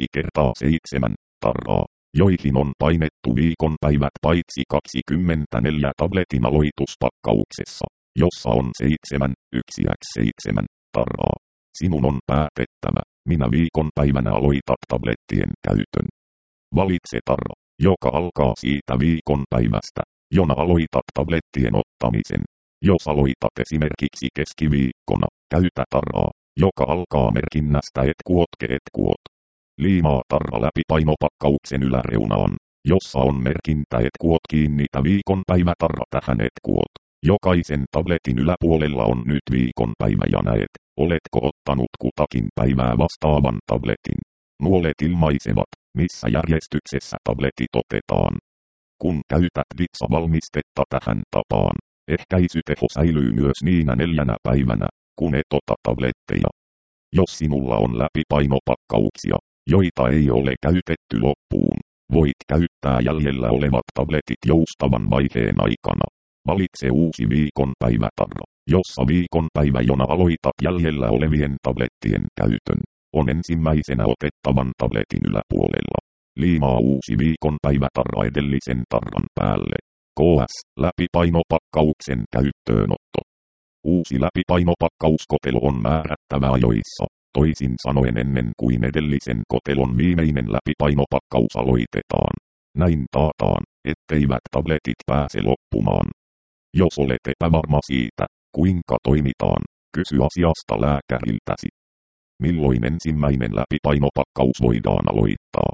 5x7 tarraa, joihin on painettu viikonpäivät paitsi 24 tabletin aloituspakkauksessa, jossa on 7 1x7 tarraa. Sinun on päätettävä, minä viikonpäivänä aloitat tablettien käytön. Valitse tarra, joka alkaa siitä viikonpäivästä, jona aloitat tablettien ottamisen. Jos aloitat esimerkiksi keskiviikkona, käytä tarraa, joka alkaa merkinnästä et kuot. Liimaa tarra läpi painopakkauksen yläreunaan, jossa on merkintä et kuot kiinnitä viikonpäivätarra tähän et kuot. Jokaisen tabletin yläpuolella on nyt viikonpäivä ja näet, oletko ottanut kutakin päivää vastaavan tabletin. Nuolet ilmaisevat, missä järjestyksessä tabletit otetaan. Kun käytät Dixa-valmistetta tähän tapaan, ehkäisyteho säilyy myös niinä 4 päivänä, kun et ota tabletteja. Jos sinulla on läpipainopakkauksia, joita ei ole käytetty loppuun, voit käyttää jäljellä olevat tabletit joustavan vaiheen aikana. Valitse uusi viikonpäivätarra, jossa viikonpäivä jona aloitat jäljellä olevien tablettien käytön, on ensimmäisenä otettavan tabletin yläpuolella. Liimaa uusi viikonpäivätarra edellisen tarran päälle. KS. Läpipainopakkauksen käyttöönotto. Uusi läpipainopakkauskotelo on määrättävä ajoissa, toisin sanoen ennen kuin edellisen kotelon viimeinen läpipainopakkaus aloitetaan. Näin taataan, etteivät tabletit pääse loppumaan. Jos olet epävarma siitä, kuinka toimitaan, kysy asiasta lääkäriltäsi. Milloin ensimmäinen läpipainopakkaus voidaan aloittaa?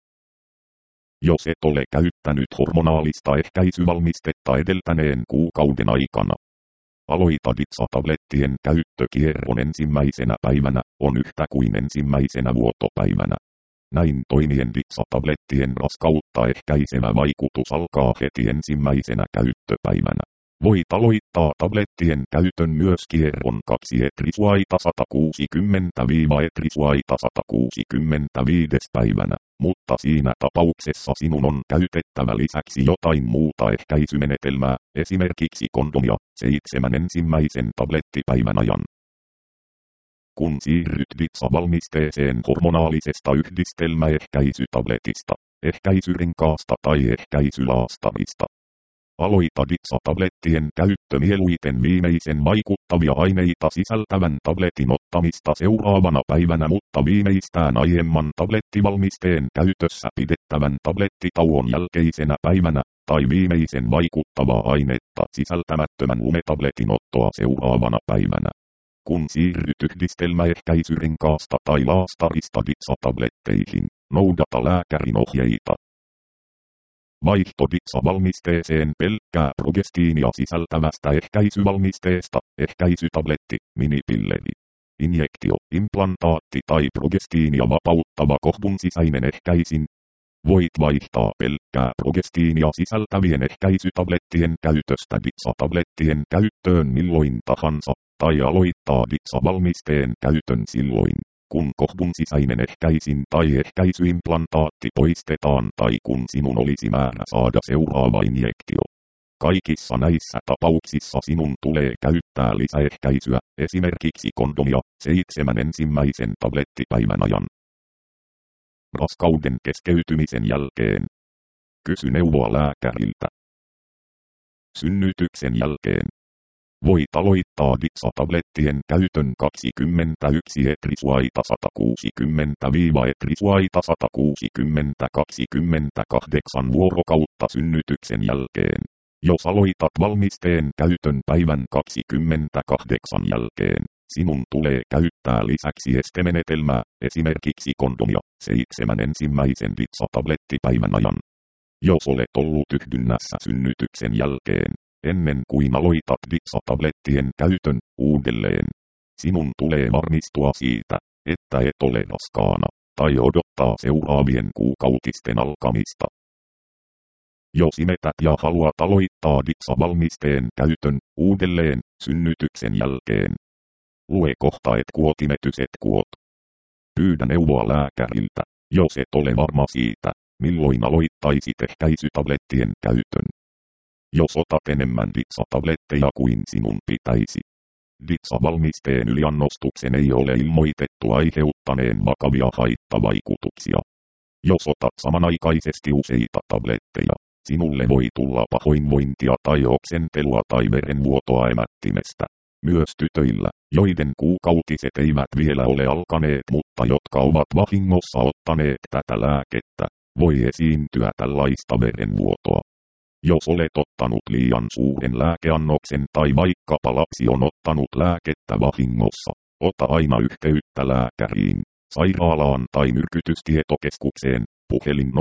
Jos et ole käyttänyt hormonaalista ehkäisyvalmistetta edeltäneen kuukauden aikana. Aloita Dixa-tablettien käyttökierron ensimmäisenä päivänä on yhtä kuin ensimmäisenä vuotopäivänä. Näin toimien Dixa-tablettien raskautta ehkäisevä vaikutus alkaa heti ensimmäisenä käyttöpäivänä. Voit aloittaa tablettien käytön myös kierron 2 etrisuaita 160-etrisuaita 165 päivänä, mutta siinä tapauksessa sinun on käytettävä lisäksi jotain muuta ehkäisymenetelmää, esimerkiksi kondomia, 7 ensimmäisen tablettipäivän ajan. Kun siirryt Dixa-valmisteeseen hormonaalisesta yhdistelmäehkäisytabletista, ehkäisyrenkaasta tai ehkäisylaastarista, aloita Dixa-tablettien käyttö mieluiten viimeisen vaikuttavia aineita sisältävän tabletin ottamista seuraavana päivänä, mutta viimeistään aiemman tablettivalmisteen käytössä pidettävän tablettitauon jälkeisenä päivänä, tai viimeisen vaikuttavaa ainetta sisältämättömän lumetabletin ottoa seuraavana päivänä. Kun siirryt yhdistelmäehkäisyrenkaasta tai laastarista Dixa-tabletteihin, noudata lääkärin ohjeita. Vaihto Dixa-valmisteeseen pelkkää progestiinia sisältävästä ehkäisyvalmisteesta, ehkäisytabletti, minipilleri, injektio, implantaatti tai progestiinia vapauttava kohdun sisäinen ehkäisin. Voit vaihtaa pelkkää progestiinia sisältävien ehkäisytablettien käytöstä Dixa-tablettien käyttöön milloin tahansa, tai aloittaa Dixa-valmisteen käytön silloin, kun kohdun sisäinen ehkäisin tai ehkäisyimplantaatti poistetaan tai kun sinun olisi määrä saada seuraava injektio. Kaikissa näissä tapauksissa sinun tulee käyttää lisäehkäisyä, esimerkiksi kondomia, 7 ensimmäisen tablettipäivän ajan. Raskauden keskeytymisen jälkeen. Kysy neuvoa lääkäriltä. Synnytyksen jälkeen. Voit aloittaa Dixa-tablettien käytön 21 Etrisuaita 160-Etrisuaita 160 28 vuorokautta synnytyksen jälkeen. Jos aloitat valmisteen käytön päivän 28 jälkeen, sinun tulee käyttää lisäksi estemenetelmää, esimerkiksi kondomia, 7 ensimmäisen Dixa-tablettipäivän ajan. Jos olet ollut yhdynnässä synnytyksen jälkeen, ennen kuin aloitat Dixa-tablettien käytön uudelleen, sinun tulee varmistua siitä, että et ole raskaana, tai odottaa seuraavien kuukautisten alkamista. Jos imetät ja haluat aloittaa Dixa-valmisteen käytön uudelleen synnytyksen jälkeen, lue kohta et kuotimetys et kuot. Pyydä neuvoa lääkäriltä, jos et ole varma siitä, milloin aloittaisit ehkäisytablettien käytön. Jos otat enemmän Dixa-tabletteja kuin sinun pitäisi. Dixa-valmisteen yliannostuksen ei ole ilmoitettu aiheuttaneen vakavia haittavaikutuksia. Jos otat samanaikaisesti useita tabletteja, sinulle voi tulla pahoinvointia tai oksentelua tai verenvuotoa emättimestä. Myös tytöillä, joiden kuukautiset eivät vielä ole alkaneet mutta jotka ovat vahingossa ottaneet tätä lääkettä, voi esiintyä tällaista verenvuotoa. Jos olet ottanut liian suuren lääkeannoksen tai vaikkapa lapsi on ottanut lääkettä vahingossa, ota aina yhteyttä lääkäriin, sairaalaan tai myrkytystietokeskukseen, puhelin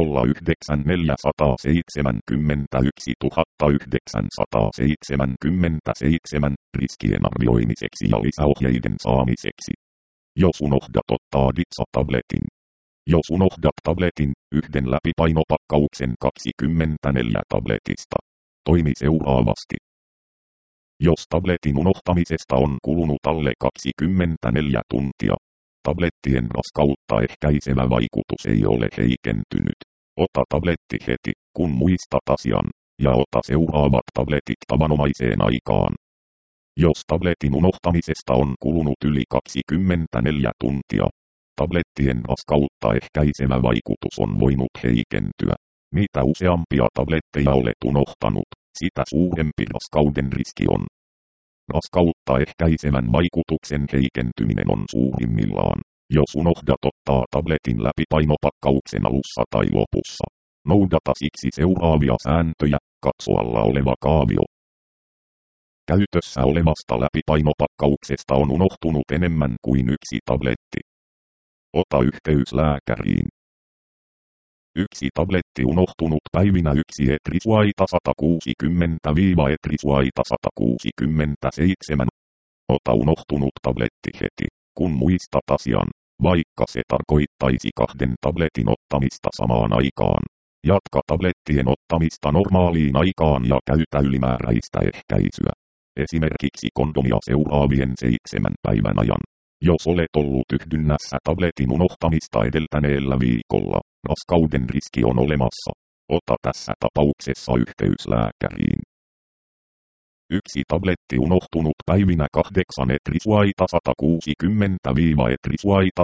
09471 riskien arvioimiseksi ja lisäohjeiden saamiseksi. Jos unohdat ottaa Dixa-tabletin. Jos unohdat tabletin, yhden läpipainopakkauksen 24 tabletista. Toimi seuraavasti. Jos tabletin unohtamisesta on kulunut alle 24 tuntia, tablettien raskautta ehkäisevä vaikutus ei ole heikentynyt. Ota tabletti heti, kun muistat asian, ja ota seuraavat tabletit tavanomaiseen aikaan. Jos tabletin unohtamisesta on kulunut yli 24 tuntia, tablettien raskautta ehkäisevä vaikutus on voinut heikentyä. Mitä useampia tabletteja olet unohtanut, sitä suurempi raskauden riski on. Raskautta ehkäisevän vaikutuksen heikentyminen on suurimmillaan, jos unohdat ottaa tabletin läpipainopakkauksen alussa tai lopussa. Noudata siksi seuraavia sääntöjä, katso alla oleva kaavio. Käytössä olevasta läpipainopakkauksesta on unohtunut enemmän kuin yksi tabletti. Ota yhteys lääkäriin. Yksi tabletti unohtunut päivinä 1 Etrisuaita 160-Etrisuaita 167. Ota unohtunut tabletti heti, kun muistat asian, vaikka se tarkoittaisi 2 tabletin ottamista samaan aikaan. Jatka tablettien ottamista normaaliin aikaan ja käytä ylimääräistä ehkäisyä. Esimerkiksi kondomia seuraavien 7 päivän ajan. Jos olet ollut yhdynnässä tabletin unohtamista edeltäneellä viikolla, raskauden riski on olemassa. Ota tässä tapauksessa yhteys lääkäriin. Yksi tabletti unohtunut päivinä 8 Etrisuaita 160-Etrisuaita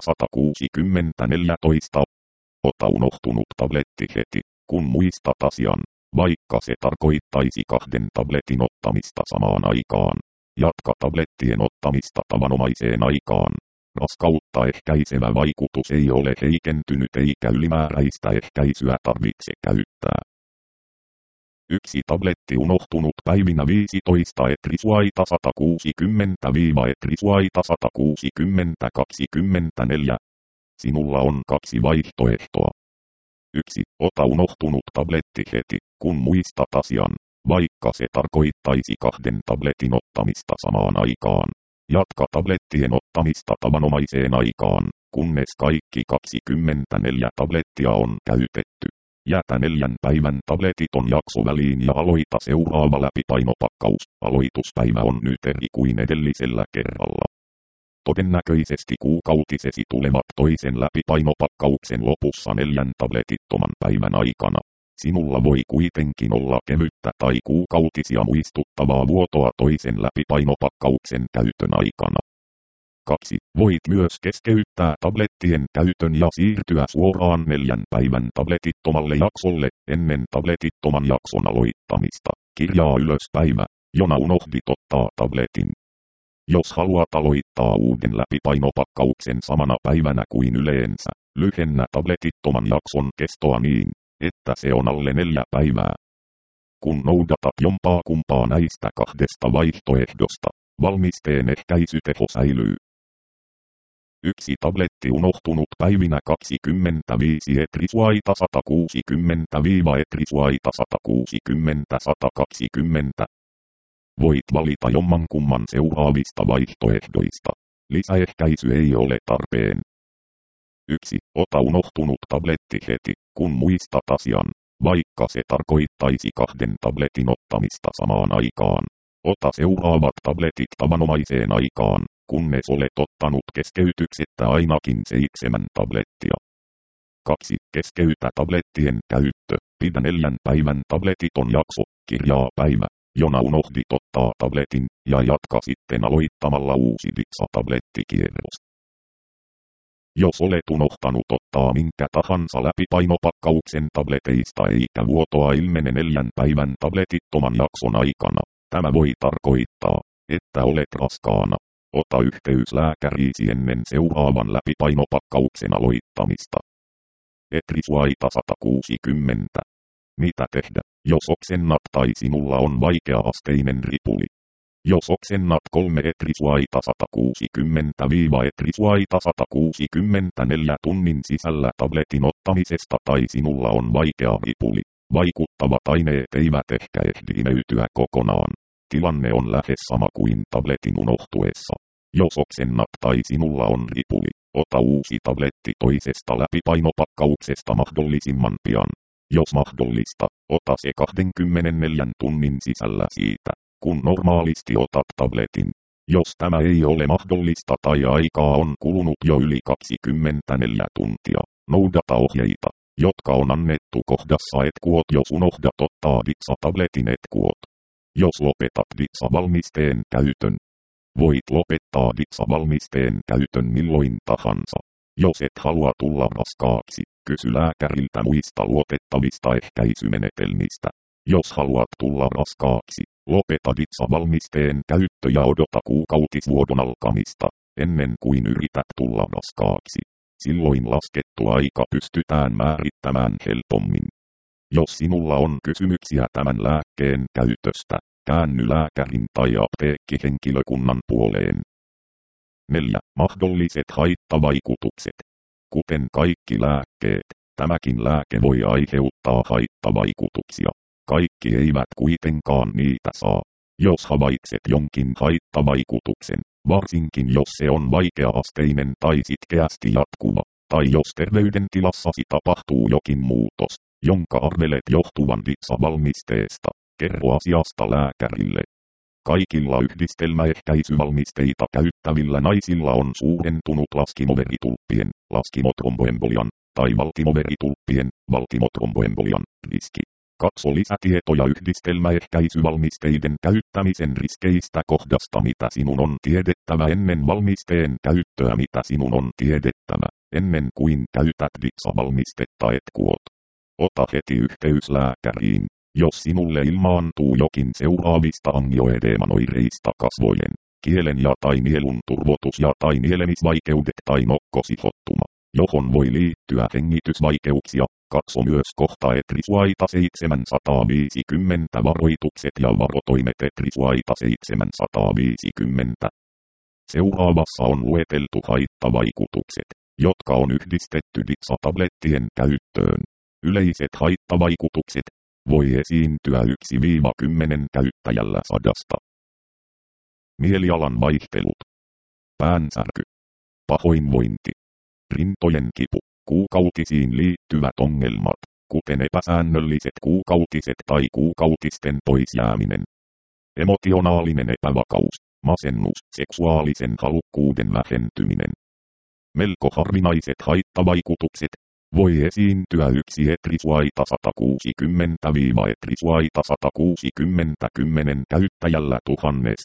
160-14. Ota unohtunut tabletti heti, kun muistat asian, vaikka se tarkoittaisi 2 tabletin ottamista samaan aikaan. Jatka tablettien ottamista tavanomaiseen aikaan. Raskautta ehkäisevä vaikutus ei ole heikentynyt eikä ylimääräistä ehkäisyä tarvitse käyttää. Yksi tabletti unohtunut päivinä 15 Etrisuaita 160-Etrisuaita 160-24. Sinulla on 2 vaihtoehtoa. 1. Ota unohtunut tabletti heti, kun muistat asian, vaikka se tarkoittaisi 2 tabletin ottamista samaan aikaan. Jatka tablettien ottamista tavanomaiseen aikaan, kunnes kaikki 24 tablettia on käytetty. Jätä 4 päivän tabletit jaksoväliin ja aloita seuraava läpipainopakkaus. Aloituspäivä on nyt eri kuin edellisellä kerralla. Todennäköisesti kuukautisesi tulevat toisen läpipainopakkauksen lopussa 4 tabletittoman päivän aikana. Sinulla voi kuitenkin olla kevyttä tai kuukautisia muistuttavaa vuotoa toisen läpipainopakkauksen käytön aikana. 2. Voit myös keskeyttää tablettien käytön ja siirtyä suoraan 4 päivän tabletittomalle jaksolle ennen tabletittoman jakson aloittamista. Kirjaa ylös päivä, Jona unohdit ottaa tabletin. Jos haluat aloittaa uuden läpipainopakkauksen samana päivänä kuin yleensä, lyhennä tabletittoman jakson kestoa niin, että se on alle 4 päivää. Kun noudatat jompaa kumpaa näistä 2 vaihtoehdosta, valmisteen ehkäisyteho säilyy. 1 tabletti unohtunut päivinä 25 etrisuaita 160-etrisuaita 160-120. Voit valita jommankumman seuraavista vaihtoehdoista. Lisäehkäisy ei ole tarpeen. 1. Ota unohtunut tabletti heti, kun muistat asian, vaikka se tarkoittaisi 2 tabletin ottamista samaan aikaan. Ota seuraavat tabletit tavanomaiseen aikaan, kunnes olet ottanut keskeytyksettä ainakin 7 tablettia. 2. Keskeytä tablettien käyttö. Pidä 4 päivän tabletiton jakso, kirjaa päivä, jona unohdit ottaa tabletin, ja jatka sitten aloittamalla uusi ditsa-tablettikierros. Jos olet unohtanut ottaa minkä tahansa läpipainopakkauksen tableteista eikä vuotoa ilmene 4 päivän tabletittoman jakson aikana, tämä voi tarkoittaa, että olet raskaana. Ota yhteys lääkäriisi ennen seuraavan läpipainopakkauksen aloittamista. Etrisuaita 160. Mitä tehdä, jos oksennat tai sinulla on vaikea-asteinen ripuli? Jos oksennat 3 etrisuaita 160-etrisuaita 164 tunnin sisällä tabletin ottamisesta tai sinulla on vaikea ripuli, vaikuttavat aineet eivät ehkä ehdi imeytyä kokonaan. Tilanne on lähes sama kuin tabletin unohtuessa. Jos oksennat tai sinulla on ripuli, ota uusi tabletti toisesta läpipainopakkauksesta mahdollisimman pian. Jos mahdollista, ota se 24 tunnin sisällä siitä, kun normaalisti otat tabletin. Jos tämä ei ole mahdollista tai aikaa on kulunut jo yli 24 tuntia, noudata ohjeita, jotka on annettu kohdassa etkuot, jos unohdat ottaa ditsa-tabletin etkuot. Jos lopetat ditsa-valmisteen käytön, voit lopettaa ditsa-valmisteen käytön milloin tahansa. Jos et halua tulla raskaaksi, kysy lääkäriltä muista luotettavista ehkäisymenetelmistä. Jos haluat tulla raskaaksi, lopeta ditsa-valmisteen käyttö ja odota kuukautisvuodon alkamista, ennen kuin yrität tulla raskaaksi. Silloin laskettu aika pystytään määrittämään helpommin. Jos sinulla on kysymyksiä tämän lääkkeen käytöstä, käänny lääkärin tai apteekkihenkilökunnan puoleen. 4. Mahdolliset haittavaikutukset. Kuten kaikki lääkkeet, tämäkin lääke voi aiheuttaa haittavaikutuksia. Kaikki eivät kuitenkaan niitä saa. Jos havaitset jonkin haittavaikutuksen, varsinkin jos se on vaikea-asteinen tai sitkeästi jatkuva, tai jos terveydentilassasi tapahtuu jokin muutos, jonka arvelet johtuvan ditsa-valmisteesta, kerro asiasta lääkärille. Kaikilla yhdistelmäehkäisyvalmisteita käyttävillä naisilla on suurentunut laskimoveritulppien tai valtimoveritulppien riski. Katso lisätietoja yhdistelmäehkäisyvalmisteiden käyttämisen riskeistä kohdasta mitä sinun on tiedettävä ennen valmisteen käyttöä mitä sinun on tiedettävä, ennen kuin käytät ditsa-valmistetta etkuot. Ota heti yhteys lääkäriin, jos sinulle ilmaantuu jokin seuraavista angioedeemanoireista kasvojen, kielen ja tai nielun turvotus ja tai nielemisvaikeudet tai nokkosihottuma, johon voi liittyä hengitysvaikeuksia. Katso myös kohta etrisuaita 750 varoitukset ja varotoimet etrisuaita 750. Seuraavassa on lueteltu haittavaikutukset, jotka on yhdistetty ditsa-tablettien käyttöön. Yleiset haittavaikutukset voi esiintyä 1-10 käyttäjällä 100. Mielialan vaihtelut, päänsärky, pahoinvointi, rintojen kipu. Kuukautisiin liittyvät ongelmat, kuten epäsäännölliset kuukautiset tai kuukautisten poisjääminen. Emotionaalinen epävakaus, masennus, seksuaalisen halukkuuden vähentyminen. Melko harvinaiset haittavaikutukset voi esiintyä 1 etrisuaita 160-etrisuaita 160 10 käyttäjällä 1000.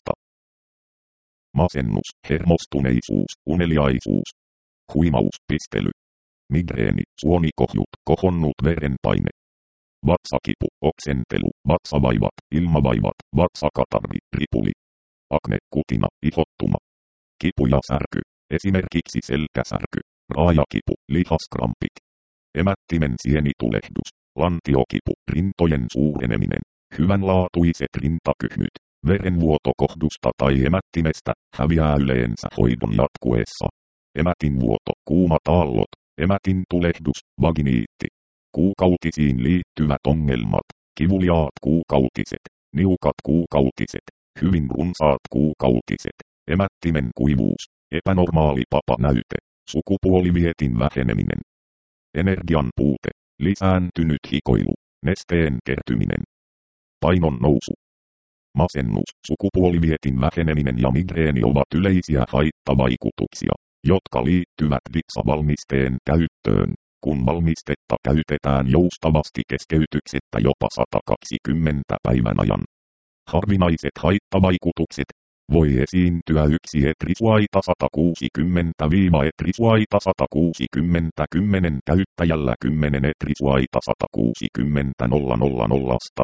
Masennus, hermostuneisuus, uneliaisuus, huimaus, pistely. Migreeni, suonikohjut, kohonnut verenpaine. vatsakipu, oksentelu, vatsavaivat, ilmavaivat, vatsakatarri, ripuli, akne, kutina, ihottuma, kipu ja särky, esimerkiksi selkäsärky, raajakipu, lihaskramppit, emättimen sienitulehdus, lantiokipu, rintojen suureneminen, hyvänlaatuiset rintakyhmyt, verenvuoto kohdusta tai emättimestä häviää yleensä hoidon jatkuessa. Emätinvuoto, kuumat aallot, emätin tulehdus, vaginiitti. Kuukautisiin liittyvät ongelmat, kivuliaat kuukautiset, niukat kuukautiset, hyvin runsaat kuukautiset, emättimen kuivuus, epänormaali papanäyte, sukupuolivietin väheneminen, energian puute, lisääntynyt hikoilu, nesteen kertyminen, painon nousu, masennus, sukupuolivietin väheneminen ja migreeni ovat yleisiä haittavaikutuksia, jotka liittyvät DIXA-valmisteen käyttöön. Kun valmistetta käytetään joustavasti keskeytyksettä jopa 120 päivän ajan. Harvinaiset haittavaikutukset voi esiintyä 1 etrisuaita 160-etrisuaita 160 10 käyttäjällä 10 etrisuaita 160 000.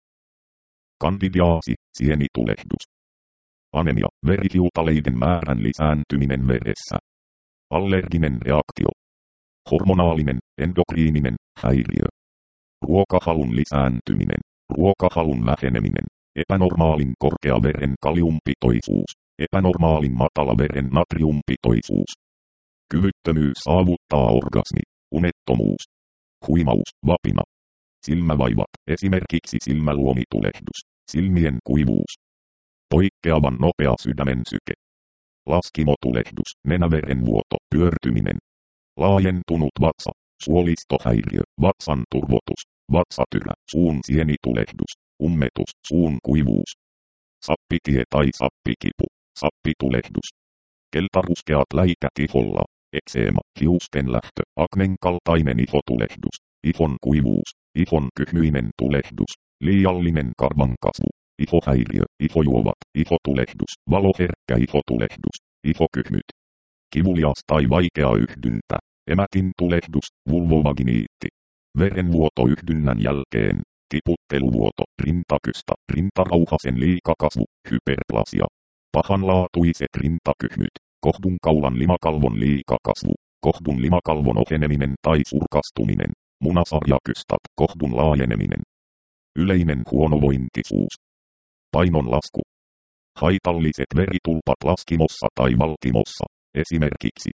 Kandidiaasi, sienitulehdus. Anemia, verihiutaleiden määrän lisääntyminen veressä. Allerginen reaktio. Hormonaalinen, endokriininen, häiriö. Ruokahalun lisääntyminen, ruokahalun väheneminen, epänormaalin korkea veren kaliumpitoisuus, epänormaalin matala veren natriumpitoisuus. Kyvyttömyys saavuttaa orgasmi, unettomuus, huimaus, vapina. Silmävaivat, esimerkiksi silmäluomitulehdus, silmien kuivuus. Poikkeavan nopea sydämen syke. Laskimotulehdus, nenäverenvuoto, pyörtyminen. Laajentunut vatsa, suolistohäiriö, vatsan turvotus, vatsatyrä, suun sienitulehdus, ummetus, suun kuivuus. Sappitie tai sappikipu, sappitulehdus. Keltaruskeat läikät iholla, ekseema, hiusten lähtö, aknen kaltainen ihotulehdus, ihon kuivuus, ihon kyhmyinen tulehdus, liiallinen karvankasvu, ihohäiriö, ihojuovat, ihotulehdus, valoherkkä ihotulehdus, ihokyhmyt. Kivulias tai vaikea yhdyntä, emätin tulehdus, vulvovaginiitti. Verenvuoto yhdynnän jälkeen, tiputteluvuoto, rintakysta, rintarauhasen liikakasvu, hyperplasia. Pahanlaatuiset rintakyhmyt, kohdunkaulan limakalvon liikakasvu, kohdun limakalvon oheneminen tai surkastuminen, munasarjakystat, kohdun laajeneminen. Yleinen huonovointisuus. Painon lasku. Haitalliset veritulpat laskimossa tai valtimossa. Esimerkiksi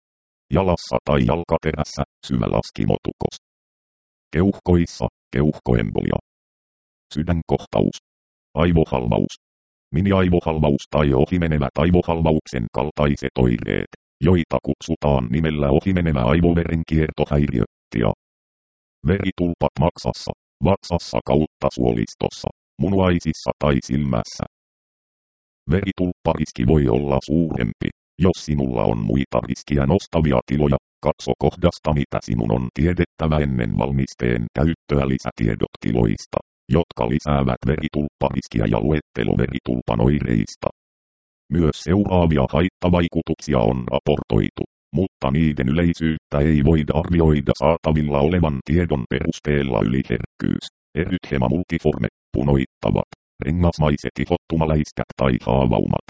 jalassa tai jalkaterässä, syvä laskimotukos. Keuhkoissa, keuhkoembolia. Sydänkohtaus. Aivohalvaus. Miniaivohalvaus tai ohimenevä aivohalvauksen kaltaiset oireet, joita kutsutaan nimellä ohimenevä aivoverenkiertohäiriö, TIA. Veritulpat maksassa, vatsassa kautta suolistossa, munuaisissa tai silmässä. Veritulppariski voi olla suurempi. Jos sinulla on muita riskiä nostavia tiloja, katso kohdasta mitä sinun on tiedettävä ennen valmisteen käyttöä lisätiedot tiloista, jotka lisäävät veritulppariskiä ja luettelo veritulpan oireista. Myös seuraavia haittavaikutuksia on raportoitu, mutta niiden yleisyyttä ei voida arvioida saatavilla olevan tiedon perusteella. Yliherkkyys, erythema multiforme, punoittavat, rengasmaiset ihottumaläiskät tai haavaumat.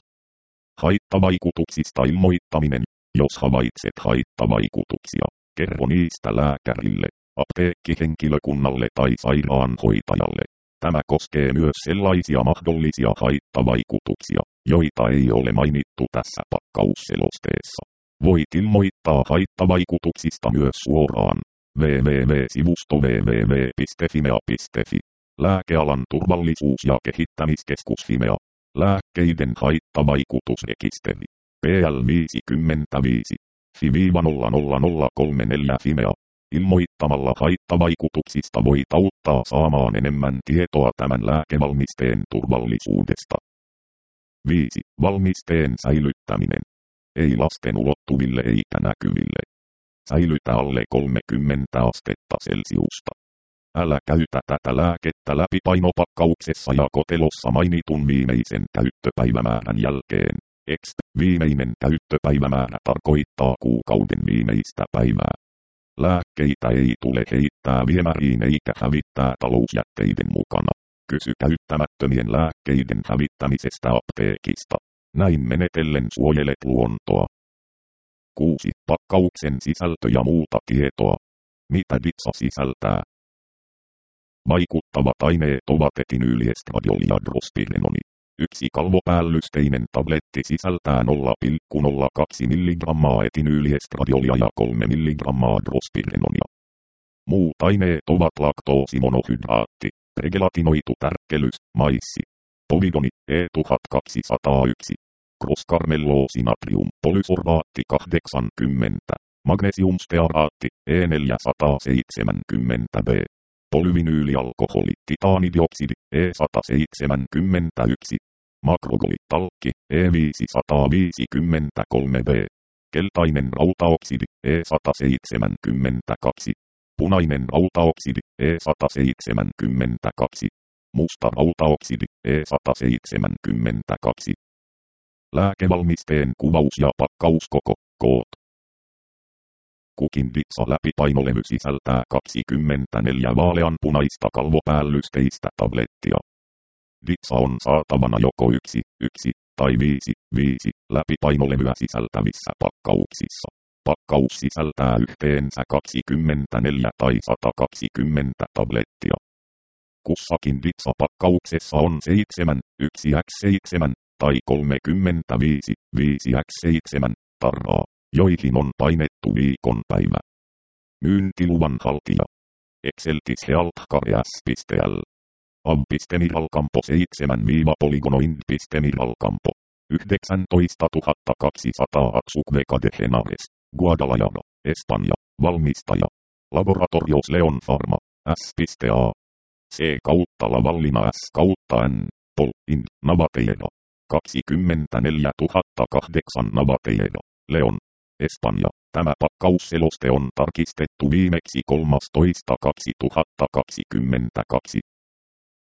Haittavaikutuksista ilmoittaminen. Jos havaitset haittavaikutuksia, kerro niistä lääkärille, apteekkihenkilökunnalle tai sairaanhoitajalle. Tämä koskee myös sellaisia mahdollisia haittavaikutuksia, joita ei ole mainittu tässä pakkausselosteessa. Voit ilmoittaa haittavaikutuksista myös suoraan. www.sivusto www.fimea.fi. Lääkealan turvallisuus- ja kehittämiskeskus Fimea. Lääkkeiden haittavaikutusrekisteri. PL 55. FI-00034 Fimea. Ilmoittamalla haittavaikutuksista voit auttaa saamaan enemmän tietoa tämän lääkevalmisteen turvallisuudesta. 5. Valmisteen säilyttäminen. Ei lasten ulottuville eikä näkyville. Säilytä alle 30 astetta Celsiusta. Älä käytä tätä lääkettä läpipainopakkauksessa ja kotelossa mainitun viimeisen käyttöpäivämäärän jälkeen. Viimeinen käyttöpäivämäärä tarkoittaa kuukauden viimeistä päivää. Lääkkeitä ei tule heittää viemäriin eikä hävittää talousjätteiden mukana. Kysy käyttämättömien lääkkeiden hävittämisestä apteekista. Näin menetellen suojelet luontoa. 6. Pakkauksen sisältö ja muuta tietoa. Mitä ditsa sisältää? Vaikuttavat aineet ovat etinyyliestradiooli ja drospirenoni. Yksi kalvopäällystteinen tabletti sisältää 0,02 mg etinyyliestradiolia ja 3 mg drospirenonia. Muut aineet ovat laktoosimonohydraatti, pregelatinoitu tärkkelys, maissi, povidoni, E1201, crosscarmelloosi natrium polysorbaatti 80, magnesiumstearaatti, E470B, polyvinyylialkoholi, titaanidioksidi, E171, makrogolitalkki, E553B, keltainen rautaoksidi, E172, punainen rautaoksidi, E172, musta rautaoksidi, E172. Lääkevalmisteen kuvaus ja pakkauskoko, koot. Kukin ditsa läpipainolevy sisältää 24 vaaleanpunaista kalvopäällystteistä tablettia. Ditsa on saatavana joko 1 tai 5 läpipainolevyä sisältävissä pakkauksissa. Pakkaus sisältää yhteensä 24 tai 120 tablettia. Kussakin ditsa-pakkauksessa on 7, 1x7 tai 35, 5x7 tarraa, joihin on painettu viikonpäivä. Myyntiluvan haltija. Exceltis healthcare.l. Av.miralkampo 7-polygonoind.miralkampo. 19200 Atsukveka de Henares, Guadalajara, Espanja. Valmistaja. Laboratorios Leon Pharma, S.A. C/Lavallina S/N. Pol. Ind. Navatejedo. 24008 Navatejedo, Leon, Espanja. Tämä pakkausseloste on tarkistettu viimeksi 13.2022.